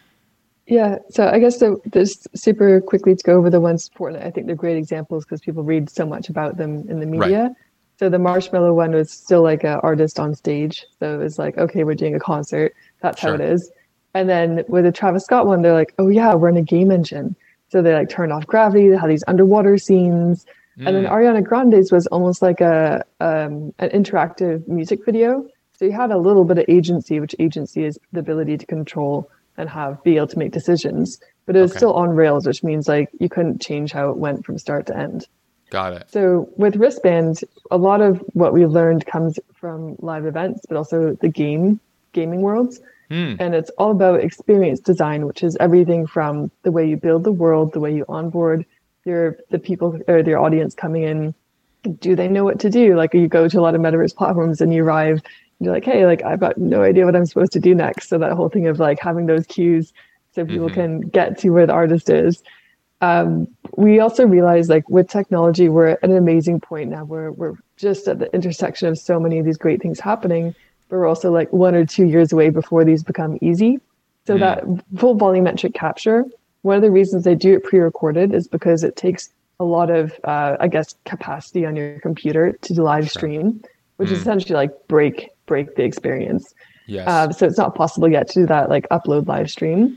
Yeah, so I guess the, this super quickly to go over the ones Fortnite. I think they're great examples because people read so much about them in the media.
Right.
So the Marshmello one was still like an artist on stage. So it was like, okay, we're doing a concert. That's
Sure.
how it is. And then with the Travis Scott one, they're like, oh yeah, we're in a game engine. So they like turn off gravity. They have these underwater scenes. Mm. And then Ariana Grande's was almost like a um, an interactive music video. So you had a little bit of agency, which agency is the ability to control and have be able to make decisions. But it was okay. still on rails, which means like you couldn't change how it went from start to end.
Got it.
So with wristband, a lot of what we learned comes from live events, but also the game gaming worlds. Mm. And it's all about experience design, which is everything from the way you build the world, the way you onboard your the people or your audience coming in. Do they know what to do? Like you go to a lot of metaverse platforms and you arrive and you're like, hey, like I've got no idea what I'm supposed to do next. So that whole thing of like having those cues so people mm-hmm. can get to where the artist is. Um, we also realize like with technology, we're at an amazing point now where we're just at the intersection of so many of these great things happening. But we're also like one or two years away before these become easy. So mm. that full volumetric capture, one of the reasons they do it pre-recorded is because it takes a lot of, uh, I guess, capacity on your computer to live stream, which mm. is essentially like break break the experience.
Yes.
Uh, so it's not possible yet to do that, like upload live stream.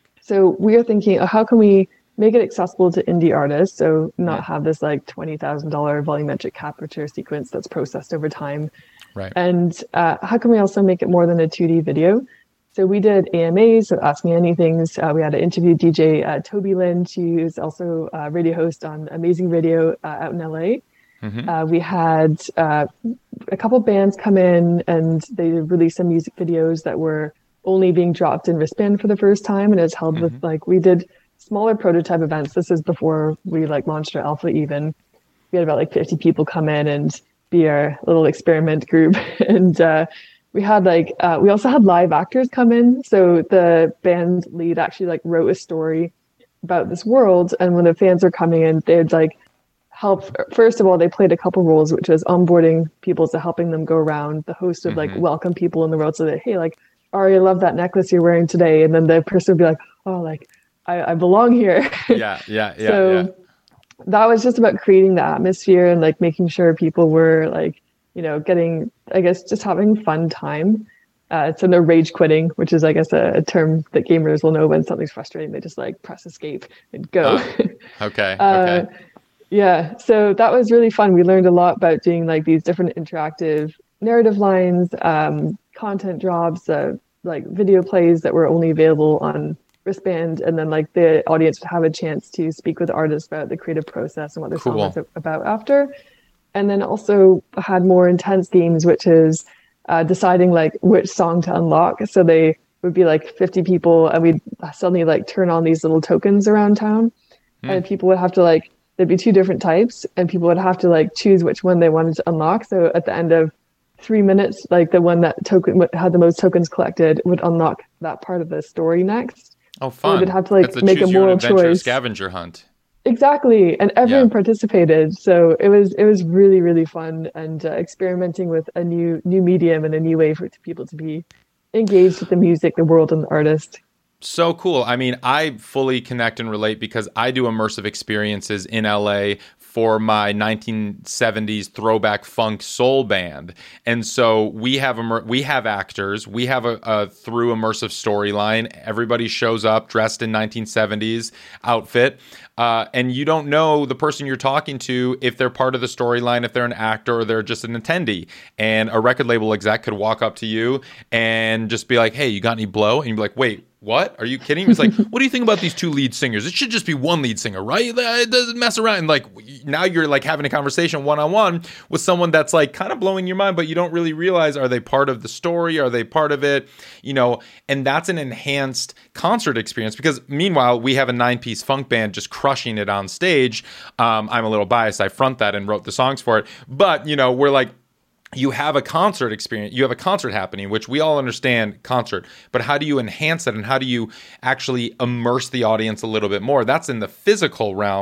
So we are thinking, oh, how can we make it accessible to indie artists? So not yeah. have this like twenty thousand dollars volumetric capture sequence that's processed over time.
Right.
And uh, how can we also make it more than a two D video? So we did A M As, so Ask Me Anythings. Uh, we had to interview D J uh, Toby Lynn, who's also a radio host on Amazing Radio uh, out in L A. Mm-hmm. Uh, we had uh, a couple bands come in and they released some music videos that were only being dropped in wristband for the first time. And it's held mm-hmm. with like, we did smaller prototype events. This is before we like launched our alpha even. We had about like fifty people come in and be our little experiment group. and uh, we had like, uh, we also had live actors come in. So the band lead actually like wrote a story about this world. And when the fans were coming in, they'd like help. First of all, they played a couple roles, which was onboarding people, so helping them go around. The host would mm-hmm. like welcome people in the world so that, hey, like, Ari, I love that necklace you're wearing today. And then the person would be like, oh, like, I, I belong here.
Yeah, yeah, yeah.
so
yeah.
that was just about creating the atmosphere and like making sure people were like, you know, getting, I guess, just having fun time. Uh, so no rage quitting, which is, I guess, a, a term that gamers will know when something's frustrating. They just like press escape and go.
Uh, okay.
uh,
okay.
Yeah. So that was really fun. We learned a lot about doing like these different interactive narrative lines, um, content drops, uh, like video plays that were only available on wristband, and then like the audience would have a chance to speak with the artists about the creative process and what their
cool.
song was about after. And then also had more intense games, which is uh, deciding like which song to unlock. So they would be like fifty people and we'd suddenly like turn on these little tokens around town mm. and people would have to like, there'd be two different types and people would have to like choose which one they wanted to unlock. So at the end of three minutes, like the one that token had the most tokens collected would unlock that part of the story next.
Oh, fun.
So they'd have to like
That's a
make a moral choice.
Scavenger hunt.
Exactly. And everyone
Yeah.
participated. So it was it was really, really fun and uh, experimenting with a new new medium and a new way for people to be engaged with the music, the world, and the artist.
So cool. I mean, I fully connect and relate because I do immersive experiences in L A for my nineteen seventies throwback funk soul band. And so we have immer- we have actors, we have a, a through immersive storyline. Everybody shows up dressed in nineteen seventies outfit. Uh, and you don't know the person you're talking to if they're part of the storyline, if they're an actor or they're just an attendee. And a record label exec could walk up to you and just be like, hey, you got any blow? And you'd be like, wait, what? Are you kidding? It's like, what do you think about these two lead singers? It should just be one lead singer, right? It doesn't mess around. And like, now you're like having a conversation one-on-one with someone that's like kind of blowing your mind, but you don't really realize, are they part of the story? Are they part of it? You know, and that's an enhanced concert experience because meanwhile, we have a nine-piece funk band just crushing it on stage. Um, I'm a little biased. I front that and wrote the songs for it. But, you know, we're like, you have a concert experience, you have a concert happening, which we all understand concert, but how do you enhance it and how do you actually immerse the audience a little bit more? That's in the physical realm.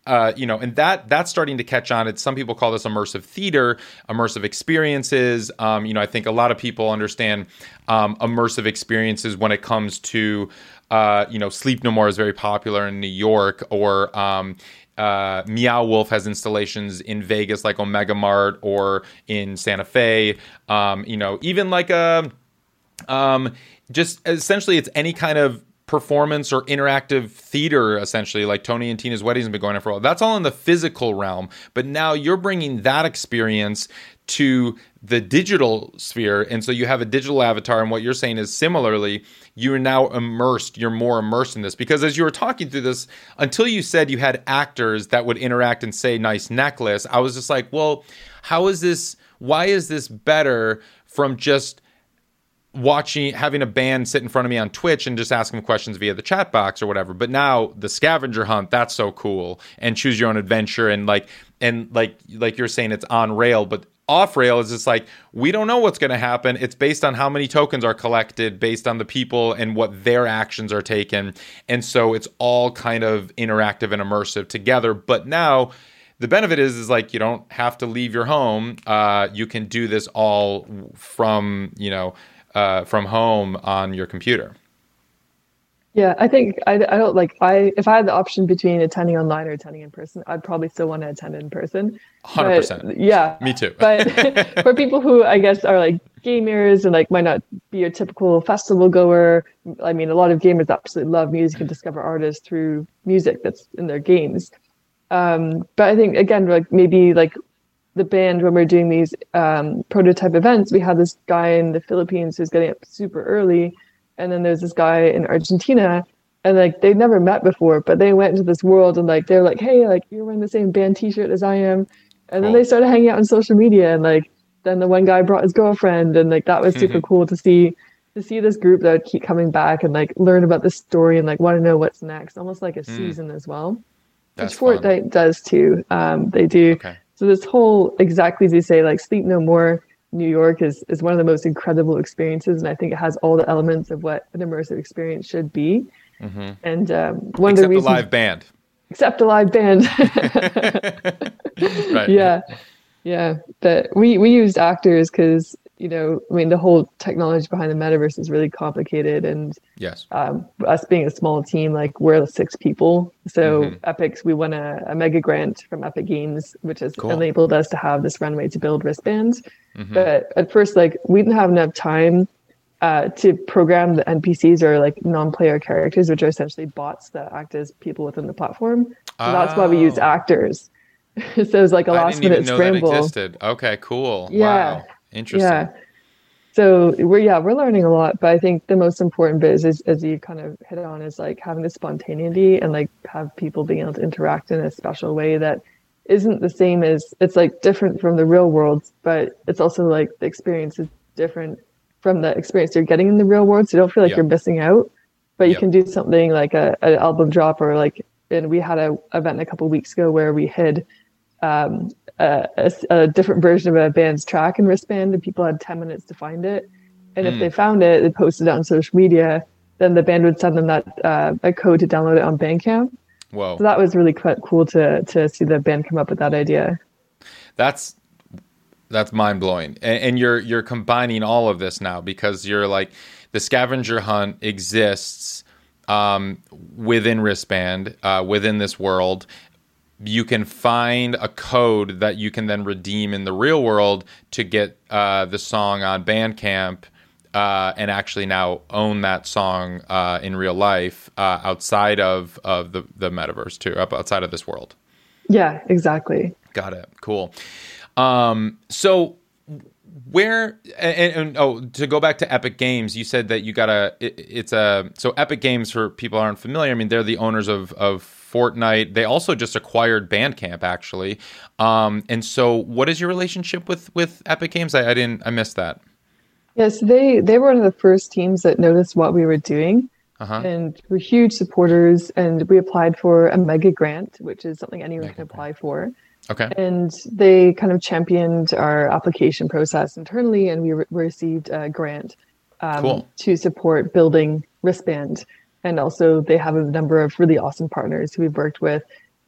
Uh, you know, and that that's starting to catch on. It's some people call this immersive theater, immersive experiences. Um, you know, I think a lot of people understand um, immersive experiences when it comes to, uh, you know, Sleep No More is very popular in New York, or um, uh, Meow Wolf has installations in Vegas, like Omega Mart, or in Santa Fe. Um, you know, even like a, um, just essentially, it's any kind of performance or interactive theater, essentially, like Tony and Tina's Weddings have been going on for a while. That's all in the physical realm. But now you're bringing that experience to the digital sphere. And so you have a digital avatar. And what you're saying is similarly, you're now immersed. You're more immersed in this. Because as you were talking through this, until you said you had actors that would interact and say, nice necklace, I was just like, well, how is this? Why is this better from just watching, having a band sit in front of me on Twitch and just ask them questions via the chat box or whatever? But now the scavenger hunt, that's so cool. And choose your own adventure. And like, and like, like you're saying, it's on rail, but off rail is just like, we don't know what's going to happen. It's based on how many tokens are collected, based on the people and what their actions are taken. And so it's all kind of interactive and immersive together. But now the benefit is, is like, you don't have to leave your home. Uh, you can do this all from, you know, Uh, from home on your computer.
Yeah, I think I, I don't like I if I had the option between attending online or attending in person, I'd probably still want to attend in person.
one hundred percent.
But, yeah.
Me too.
But for people who I guess are like gamers and like might not be your typical festival goer, I mean, a lot of gamers absolutely love music and discover artists through music that's in their games. Um, but I think again, like maybe like the band, when we're doing these um, prototype events, we had this guy in the Philippines who's getting up super early, and then there's this guy in Argentina, and like they'd never met before, but they went into this world and like they're like, hey, like you're wearing the same band T-shirt as I am, and cool. Then they started hanging out on social media, and like then the one guy brought his girlfriend, and like that was super cool to see to see this group that would keep coming back and like learn about the story and like want to know what's next, almost like a mm. season as well.
That's
which Fortnite does too. Um, they do.
Okay.
So this whole, exactly as you say, like Sleep No More, New York is, is one of the most incredible experiences. And I think it has all the elements of what an immersive experience should be. Mm-hmm. And um, one
except
of the reasons...
a live band.
Except a live band.
Right.
Yeah. Yeah. But we, we used actors because, you know, I mean, the whole technology behind the metaverse is really complicated. And
yes,
um, us being a small team, like we're six people. So mm-hmm. Epic's, we won a, a mega grant from Epic Games, which has cool. enabled us to have this runway to build wristbands. Mm-hmm. But at first, like we didn't have enough time uh, to program the N P Cs or like non-player characters, which are essentially bots that act as people within the platform. So oh. that's why we used actors. So it was like a last minute scramble. I didn't even know that existed.
Okay, cool.
Yeah.
Wow. Interesting.
Yeah. So we're yeah we're learning a lot, but I think the most important bit is, is as you kind of hit on is like having the spontaneity and like have people being able to interact in a special way that isn't the same as, it's like different from the real world, but it's also like the experience is different from the experience you're getting in the real world. So you don't feel like yep. you're missing out, but you yep. can do something like a an album drop or like, and we had a event a couple of weeks ago where we hid um, a, a, a different version of a band's track in wristband, and people had ten minutes to find it. And mm. if they found it, they posted it on social media, then the band would send them that uh, a code to download it on Bandcamp.
Whoa.
So that was really quite cool to to see the band come up with that idea.
That's that's mind blowing, and, and you're you're combining all of this now because you're like the scavenger hunt exists um, within wristband, uh, within this world. You can find a code that you can then redeem in the real world to get uh, the song on Bandcamp. Uh, and actually now own that song uh, in real life uh, outside of, of the, the metaverse too, outside of this world.
Yeah, exactly.
Got it. Cool. Um, so where, and, and oh, to go back to Epic Games, you said that you got a, it, it's a, so Epic Games, for people who aren't familiar, I mean, they're the owners of, of Fortnite. They also just acquired Bandcamp actually. Um, and so what is your relationship with, with Epic Games? I, I didn't, I missed that.
Yes, they, they were one of the first teams that noticed what we were doing, uh-huh. and were huge supporters. And we applied for a mega grant, which is something anyone mega can apply grant. for.
Okay.
And they kind of championed our application process internally, and we re- received a grant um, cool. to support building wristband. And also they have a number of really awesome partners who we've worked with.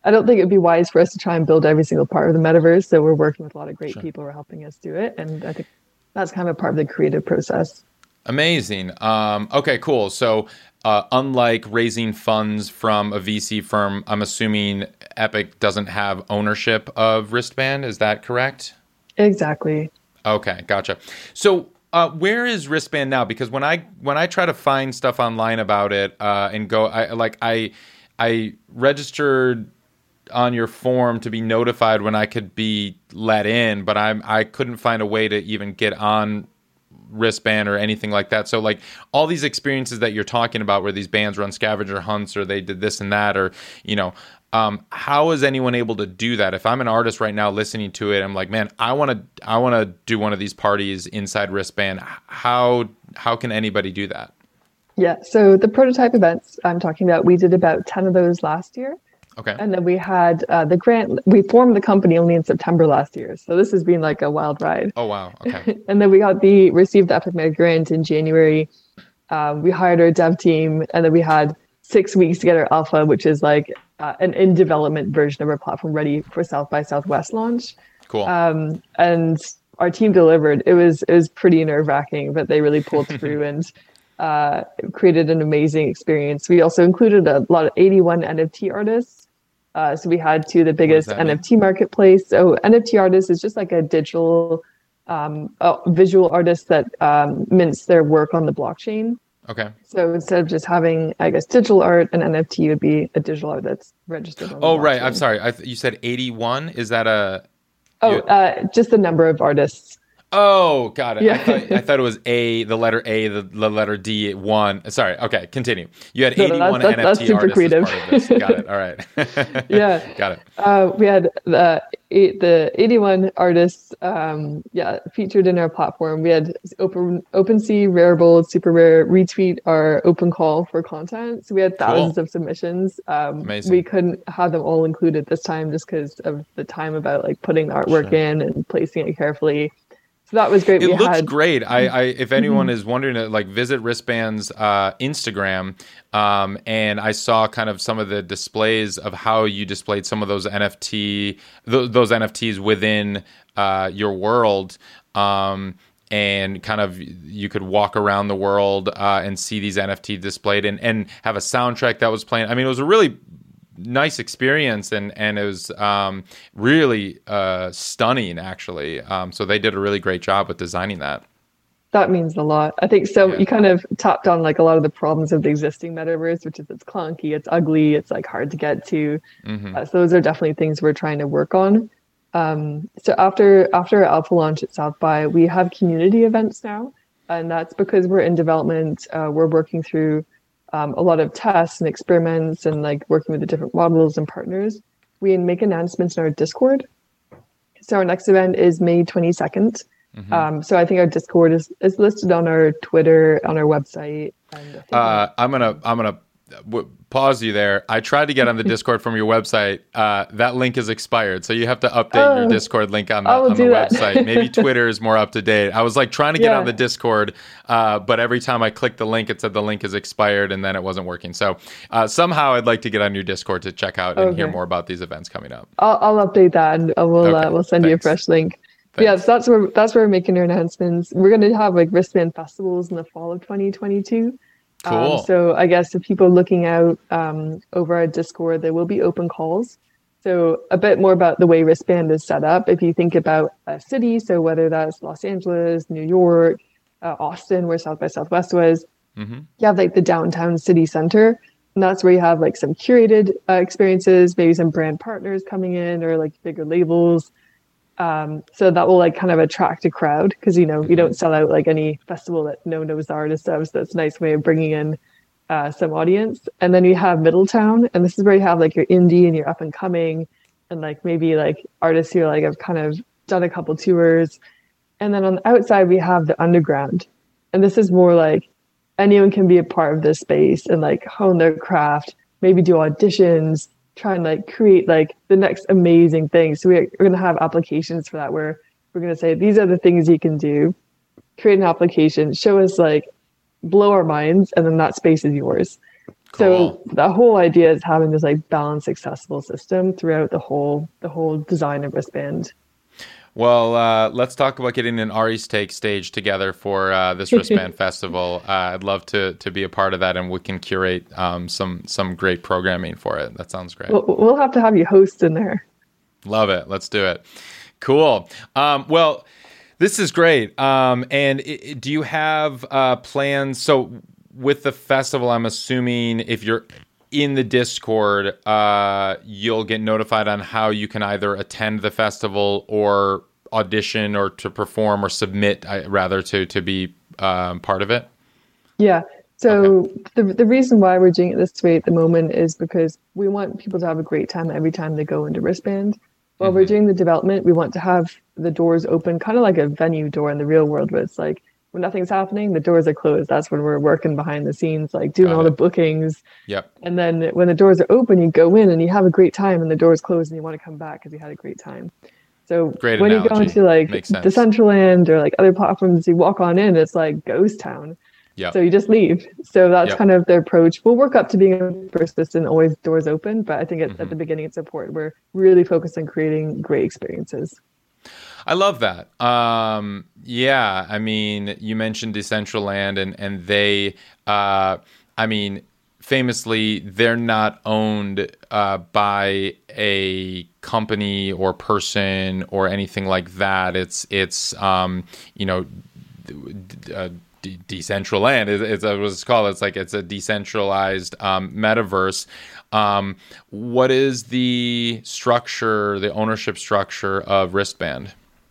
I don't think it'd be wise for us to try and build every single part of the metaverse. So we're working with a lot of great
Sure.
people who are helping us do it. And I think that's kind of a part of the creative process.
Amazing. Um, okay, cool. So uh, unlike raising funds from a V C firm, I'm assuming Epic doesn't have ownership of Wristband. Is that correct?
Exactly.
Okay, gotcha. So uh, where is Wristband now? Because when I when I try to find stuff online about it uh, and go, I like I I registered on your form to be notified when I could be let in, but I I couldn't find a way to even get on Wristband or anything like that. So like all these experiences that you're talking about where these bands run scavenger hunts or they did this and that, or, you know, um, how is anyone able to do that? If I'm an artist right now listening to it, I'm like, man, I want to, I want to do one of these parties inside Wristband. How, how can anybody do that?
Yeah. So the prototype events I'm talking about, we did about ten of those last year.
Okay.
And then we had uh, the grant. We formed the company only in September last year. So this has been like a wild ride.
Oh, wow. Okay.
And then we got the, received the Epic Mega Grant in January. Um, we hired our dev team, and then we had six weeks to get our alpha, which is like uh, an in development version of our platform ready for South by Southwest launch.
Cool.
Um, and our team delivered. It was, it was pretty nerve wracking, but they really pulled through and uh, created an amazing experience. We also included a lot of eighty-one N F T artists. Uh, so we had two of the biggest N F T mean? marketplace. So N F T artist is just like a digital um, uh, visual artist that um, mints their work on the blockchain.
Okay.
So instead of just having, I guess, digital art, an N F T would be a digital art that's registered on the
Oh,
blockchain.
right. I'm sorry. I th- you said eighty-one. Is that a...
Oh,
you...
uh, just the number of artists.
Oh, got it.
Yeah.
I, thought, I thought it was A, the letter A, the, the letter D, one. Sorry. Okay, continue. You had eighty-one
no, no, that's, that's,
N F T
that's super
artists
creative.
as part of this. Got it. All right.
Yeah.
Got it.
Uh, we had the the eighty-one artists, um, yeah, featured in our platform. We had Open OpenSea, Rarible, Super Rare retweet our open call for content. So we had thousands
Cool.
of submissions. Um,
Amazing.
We couldn't have them all included this time just because of the time about like putting the artwork
Sure.
in and placing it carefully. So that was great.
It
we
looks
had...
great. I, I if anyone is wondering, to, like, visit Wristband's uh, Instagram, um, and I saw kind of some of the displays of how you displayed some of those N F T th- those N F Ts within uh, your world, um, and kind of you could walk around the world uh, and see these N F T displayed, and and have a soundtrack that was playing. I mean, it was a really nice experience, and and it was um, really uh, stunning, actually. Um, so they did a really great job with designing that.
That means a lot. I think so.
Yeah.
You kind of tapped on like a lot of the problems of the existing metaverse, which is it's clunky, it's ugly, it's like hard to get to.
Mm-hmm.
Uh, so those are definitely things we're trying to work on. Um, so after after our alpha launch at South by, we have community events now, and that's because we're in development. Uh, we're working through Um, a lot of tests and experiments and like working with the different models and partners. We make announcements in our Discord. So our next event is May twenty-second. Mm-hmm. Um, so I think our Discord is, is listed on our Twitter, on our website. And I think
uh, I'm gonna I'm gonna w- pause you there. I tried to get on the Discord from your website. Uh, that link is expired, so you have to update
oh,
your Discord link on the,
I will
on the
do that.
website. Maybe Twitter is more up to date. I was like trying to get
Yeah.
on the Discord, uh, but every time I clicked the link, it said the link is expired, and then it wasn't working. So uh, somehow I'd like to get on your Discord to check out and
Okay.
hear more about these events coming up.
I'll, I'll update that and we'll
Okay,
uh, we'll send
thanks.
you a fresh link. But yeah, so that's where that's where we're making our announcements. We're going to have like wristband festivals in the fall of twenty twenty-two.
Cool.
Um, so I guess if people are looking out um, over our Discord, there will be open calls. So a bit more about the way Wristband is set up. If you think about a city, so whether that's Los Angeles, New York, uh, Austin, where South by Southwest was,
Mm-hmm.
you have like the downtown city center. And that's where you have like some curated uh, experiences, maybe some brand partners coming in or like bigger labels. Um, so that will like kind of attract a crowd because, you know, you don't sell out like any festival that no one knows the artist of. So that's a nice way of bringing in uh, some audience. And then you have Middletown, and this is where you have like your indie and your up and coming and like maybe like artists who like have kind of done a couple tours. And then on the outside, we have the underground. And this is more like anyone can be a part of this space and like hone their craft, maybe do auditions, try and like create like the next amazing thing. So we're, we're going to have applications for that where we're going to say, these are the things you can do, create an application, show us like, blow our minds, and then that space is yours. So the whole idea is having this like balanced, accessible system throughout the whole the whole design of wristband.
Well, uh, let's talk about getting an Ari's Take stage together for uh, this wristband festival. Uh, I'd love to to be a part of that, and we can curate um, some some great programming for it. That sounds great.
We'll, we'll have to have you host in there.
Love it. Let's do it. Cool. Um, well, this is great. Um, and it, do you have uh, plans? So with the festival, I'm assuming if you're in the Discord, uh, you'll get notified on how you can either attend the festival or audition or to perform or submit, uh, rather, to to be um, part of it.
Yeah. So okay. the the reason why we're doing it this way at the moment is because we want people to have a great time every time they go into wristband. While mm-hmm. we're doing the development, we want to have the doors open, kind of like a venue door in the real world, where it's like, when nothing's happening, the doors are closed. That's when we're working behind the scenes, like doing Got all it. the bookings.
Yep.
And then when the doors are open, you go in and you have a great time, and the doors close and you want to come back because you had a great time. So
great
when
analogy.
you go into like Decentraland or like other platforms, you walk on in, it's like ghost town.
Yep.
So you just leave. So that's
yep.
kind of the approach. We'll work up to being a persistent, always doors open. But I think at,
mm-hmm.
at the beginning, it's important. We're really focused on creating great experiences.
I love that. Um, yeah, I mean, you mentioned Decentraland, and and they, uh, I mean, famously, they're not owned uh, by a company or person or anything like that. It's it's um, you know, uh, De- Decentraland is, is what it's called. It's like it's a decentralized um, metaverse. Um, what is the structure, the ownership structure of Wristband?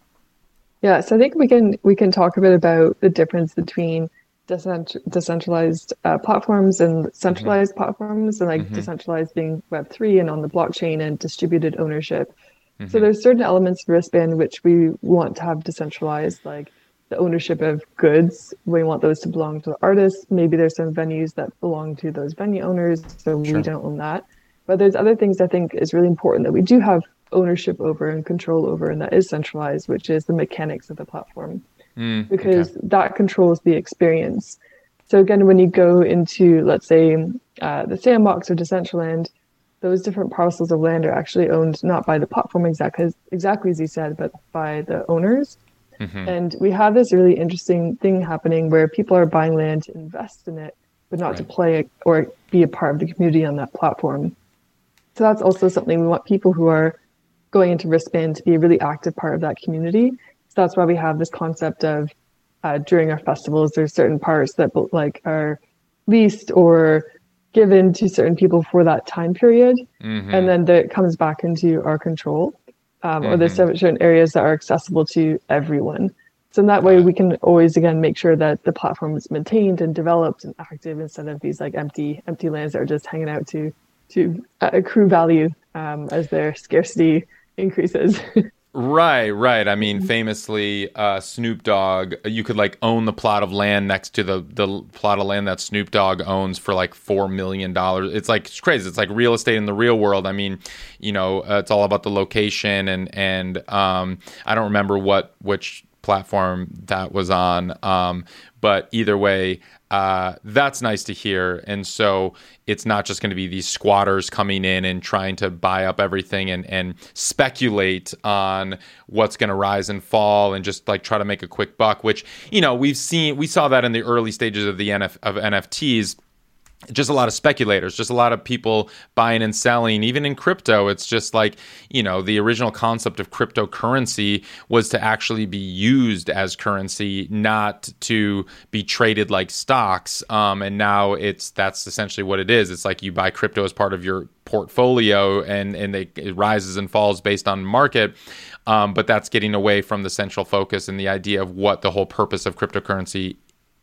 Yeah, so I think we can we can talk a bit about the difference between decent, decentralized uh, platforms and centralized mm-hmm. platforms, and like mm-hmm. decentralized being Web three and on the blockchain and distributed ownership. Mm-hmm. So there's certain elements of Wristband which we want to have decentralized, like the ownership of goods. We want those to belong to the artists. Maybe there's some venues that belong to those venue owners, so sure. we don't own that. But there's other things I think is really important that we do have ownership over and control over, and that is centralized, which is the mechanics of the platform, mm, because okay. that controls the experience. So again, when you go into, let's say, uh, the Sandbox or Decentraland, those different parcels of land are actually owned not by the platform exactly, exactly as you said, but by the owners. Mm-hmm. And we have this really interesting thing happening where people are buying land to invest in it, but not right. to play or be a part of the community on that platform. So that's also something we want people who are going into Wristband to be a really active part of that community. So that's why we have this concept of uh, during our festivals, there's certain parts that like are leased or given to certain people for that time period. Mm-hmm. And then it comes back into our control. Um, mm-hmm. Or there's certain areas that are accessible to everyone. So in that way, we can always, again, make sure that the platform is maintained and developed and active instead of these like empty empty lands that are just hanging out to, to accrue value um, as their scarcity increases.
Right, right. I mean, famously, uh, Snoop Dogg, you could like own the plot of land next to the, the plot of land that Snoop Dogg owns for like four million dollars. It's like, it's crazy. It's like real estate in the real world. I mean, you know, uh, it's all about the location and, and um, I don't remember what, which platform that was on. Um, but either way, uh, that's nice to hear. And so it's not just going to be these squatters coming in and trying to buy up everything and, and speculate on what's going to rise and fall and just like try to make a quick buck, which, you know, we've seen, we saw that in the early stages of the N F of N F Ts. Just a lot of speculators, just a lot of people buying and selling. Even in crypto, it's just like, you know, the original concept of cryptocurrency was to actually be used as currency, not to be traded like stocks. Um, and now it's that's essentially what it is. It's like you buy crypto as part of your portfolio, and and they, it rises and falls based on market. Um, but that's getting away from the central focus and the idea of what the whole purpose of cryptocurrency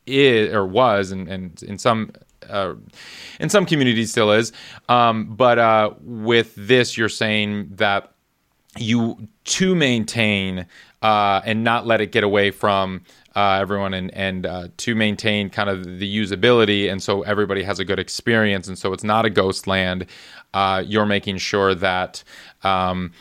is or was, and, and in some. Uh, in some communities still is. Um, but uh, with this, you're saying that you, to maintain uh, and not let it get away from uh, everyone and, and uh, to maintain kind of the usability. And so everybody has a good experience. And so it's not a ghost land. Uh, you're making sure that um,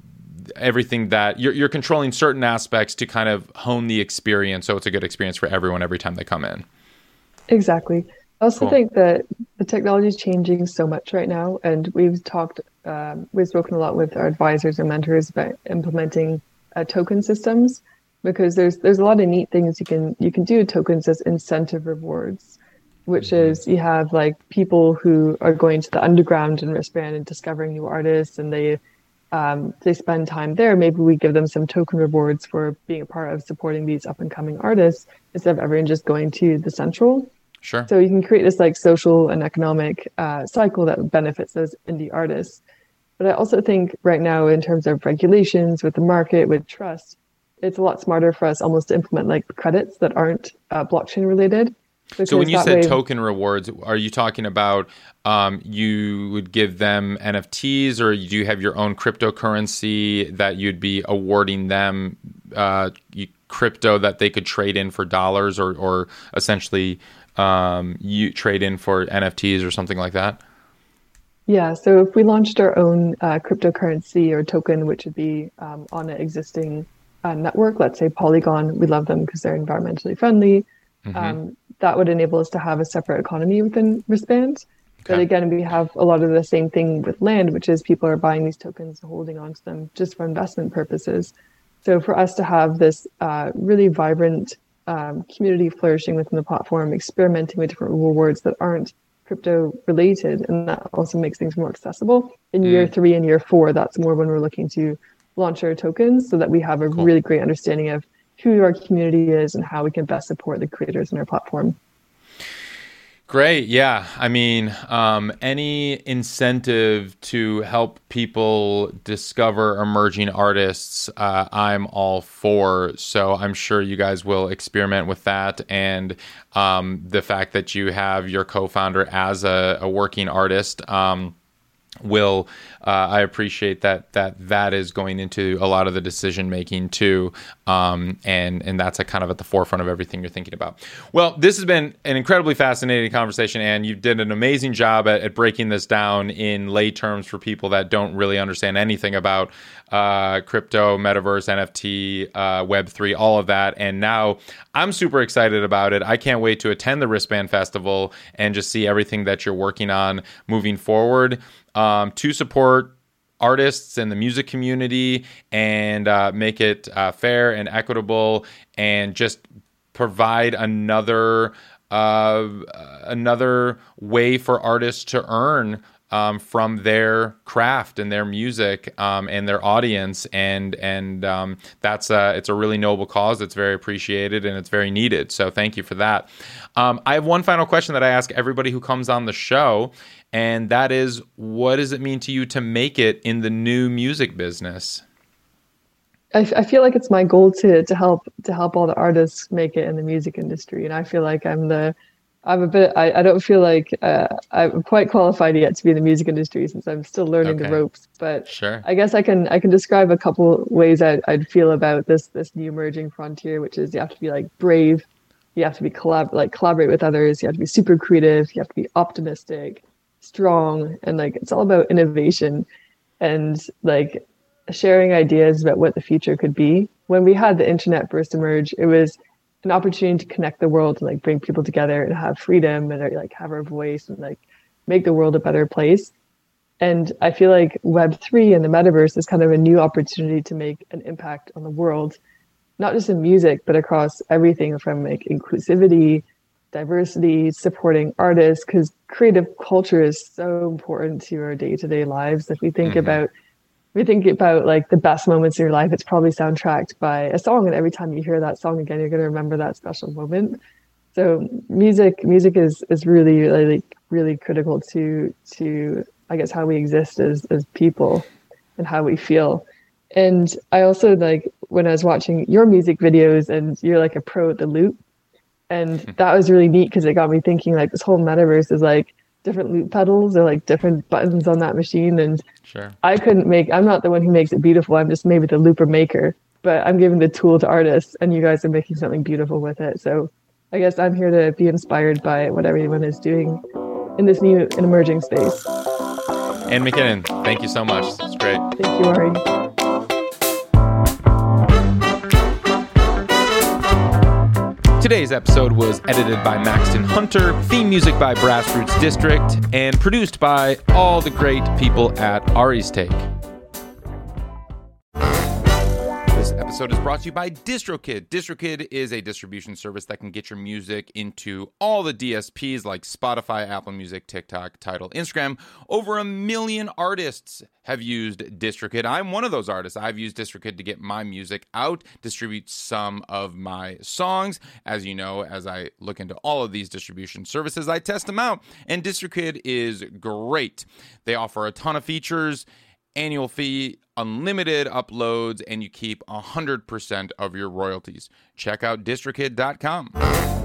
everything that you're, you're controlling certain aspects to kind of hone the experience. So it's a good experience for everyone every time they come in.
Exactly. I also
Cool.
think that the technology is changing so much right now, and we've talked, um, we've spoken a lot with our advisors and mentors about implementing uh, token systems because there's there's a lot of neat things you can you can do with tokens as incentive rewards, which
Mm-hmm.
is you have like people who are going to the underground and wristband and discovering new artists, and they um, they spend time there. Maybe we give them some token rewards for being a part of supporting these up and coming artists instead of everyone just going to the central.
Sure.
So you can create this like social and economic uh, cycle that benefits those indie artists. But I also think right now, in terms of regulations with the market, with trust, it's a lot smarter for us almost to implement like credits that aren't uh, blockchain related.
So when you said
way,
token rewards, are you talking about um, you would give them N F Ts, or do you have your own cryptocurrency that you'd be awarding them uh, crypto that they could trade in for dollars, or, or essentially um, you trade in for N F Ts or something like that?
Yeah, so if we launched our own uh, cryptocurrency or token, which would be um, on an existing uh, network, let's say Polygon, we love them because they're environmentally friendly. Mm-hmm. Um, that would enable us to have a separate economy within Wristband. Okay. But again, we have a lot of the same thing with land, which is people are buying these tokens and holding on to them just for investment purposes. So for us to have this uh, really vibrant um, community flourishing within the platform, experimenting with different rewards that aren't crypto related, and that also makes things more accessible. In mm. year three and year four, that's more when we're looking to launch our tokens so that we have a cool. really great understanding of who our community is and how we can best support the creators in our platform.
Great. Yeah. I mean, um, any incentive to help people discover emerging artists, uh, I'm all for. So I'm sure you guys will experiment with that. And um, the fact that you have your co-founder as a, a working artist, um, will uh, I appreciate that that that is going into a lot of the decision making too, um, and and that's a kind of at the forefront of everything you're thinking about. Well, this has been an incredibly fascinating conversation, and you did an amazing job at, at breaking this down in lay terms for people that don't really understand anything about uh, crypto, metaverse, N F T, uh, Web three, all of that. And now I'm super excited about it. I can't wait to attend the Wristband Festival and just see everything that you're working on moving forward. Um, to support artists and the music community and uh, make it uh, fair and equitable, and just provide another uh, another way for artists to earn um, from their craft and their music um, and their audience, and and um, that's a, it's a really noble cause. It's very appreciated and it's very needed. So thank you for that. Um, I have one final question that I ask everybody who comes on the show. And that is, what does it mean to you to make it in the new music business?
I, I feel like it's my goal to to help to help all the artists make it in the music industry, and I feel like I'm the I'm a bit I, I don't feel like uh, I'm quite qualified yet to be in the music industry since I'm still learning okay. the ropes. But
sure.
I guess I can I can describe a couple ways I'd, I'd feel about this this new emerging frontier, which is you have to be like brave, you have to be collab like collaborate with others, you have to be super creative, you have to be optimistic, strong, and like it's all about innovation and like sharing ideas about what the future could be. When we had the internet first emerge, it was an opportunity to connect the world and like bring people together and have freedom and like have our voice and like make the world a better place. And I feel like Web three and the metaverse is kind of a new opportunity to make an impact on the world, not just in music, but across everything from like inclusivity, diversity, supporting artists, because creative culture is so important to our day-to-day lives. If we think mm-hmm. about we think about like the best moments in your life, it's probably soundtracked by a song, and every time you hear that song again, you're going to remember that special moment. So music music is is really really really critical to to I guess how we exist as as people and how we feel. And I also like when I was watching your music videos, and you're like a pro at the loop. And that was really neat because it got me thinking like this whole metaverse is like different loop pedals or like different buttons on that machine. And
sure.
I couldn't make, I'm not the one who makes it beautiful. I'm just maybe the looper maker, but I'm giving the tool to artists, and you guys are making something beautiful with it. So I guess I'm here to be inspired by what everyone is doing in this new and emerging space.
Anne McKinnon, thank you so much. It's great.
Thank you, Ari.
Today's episode was edited by Maxton Hunter, theme music by Brassroots District, and produced by all the great people at Ari's Take. This episode is brought to you by DistroKid. DistroKid is a distribution service that can get your music into all the D S Ps like Spotify, Apple Music, TikTok, Tidal, Instagram. Over a million artists have used DistroKid. I'm one of those artists. I've used DistroKid to get my music out, distribute some of my songs. As you know, as I look into all of these distribution services, I test them out. And DistroKid is great. They offer a ton of features, annual fee, unlimited uploads, and you keep one hundred percent of your royalties. Check out distrokid dot com.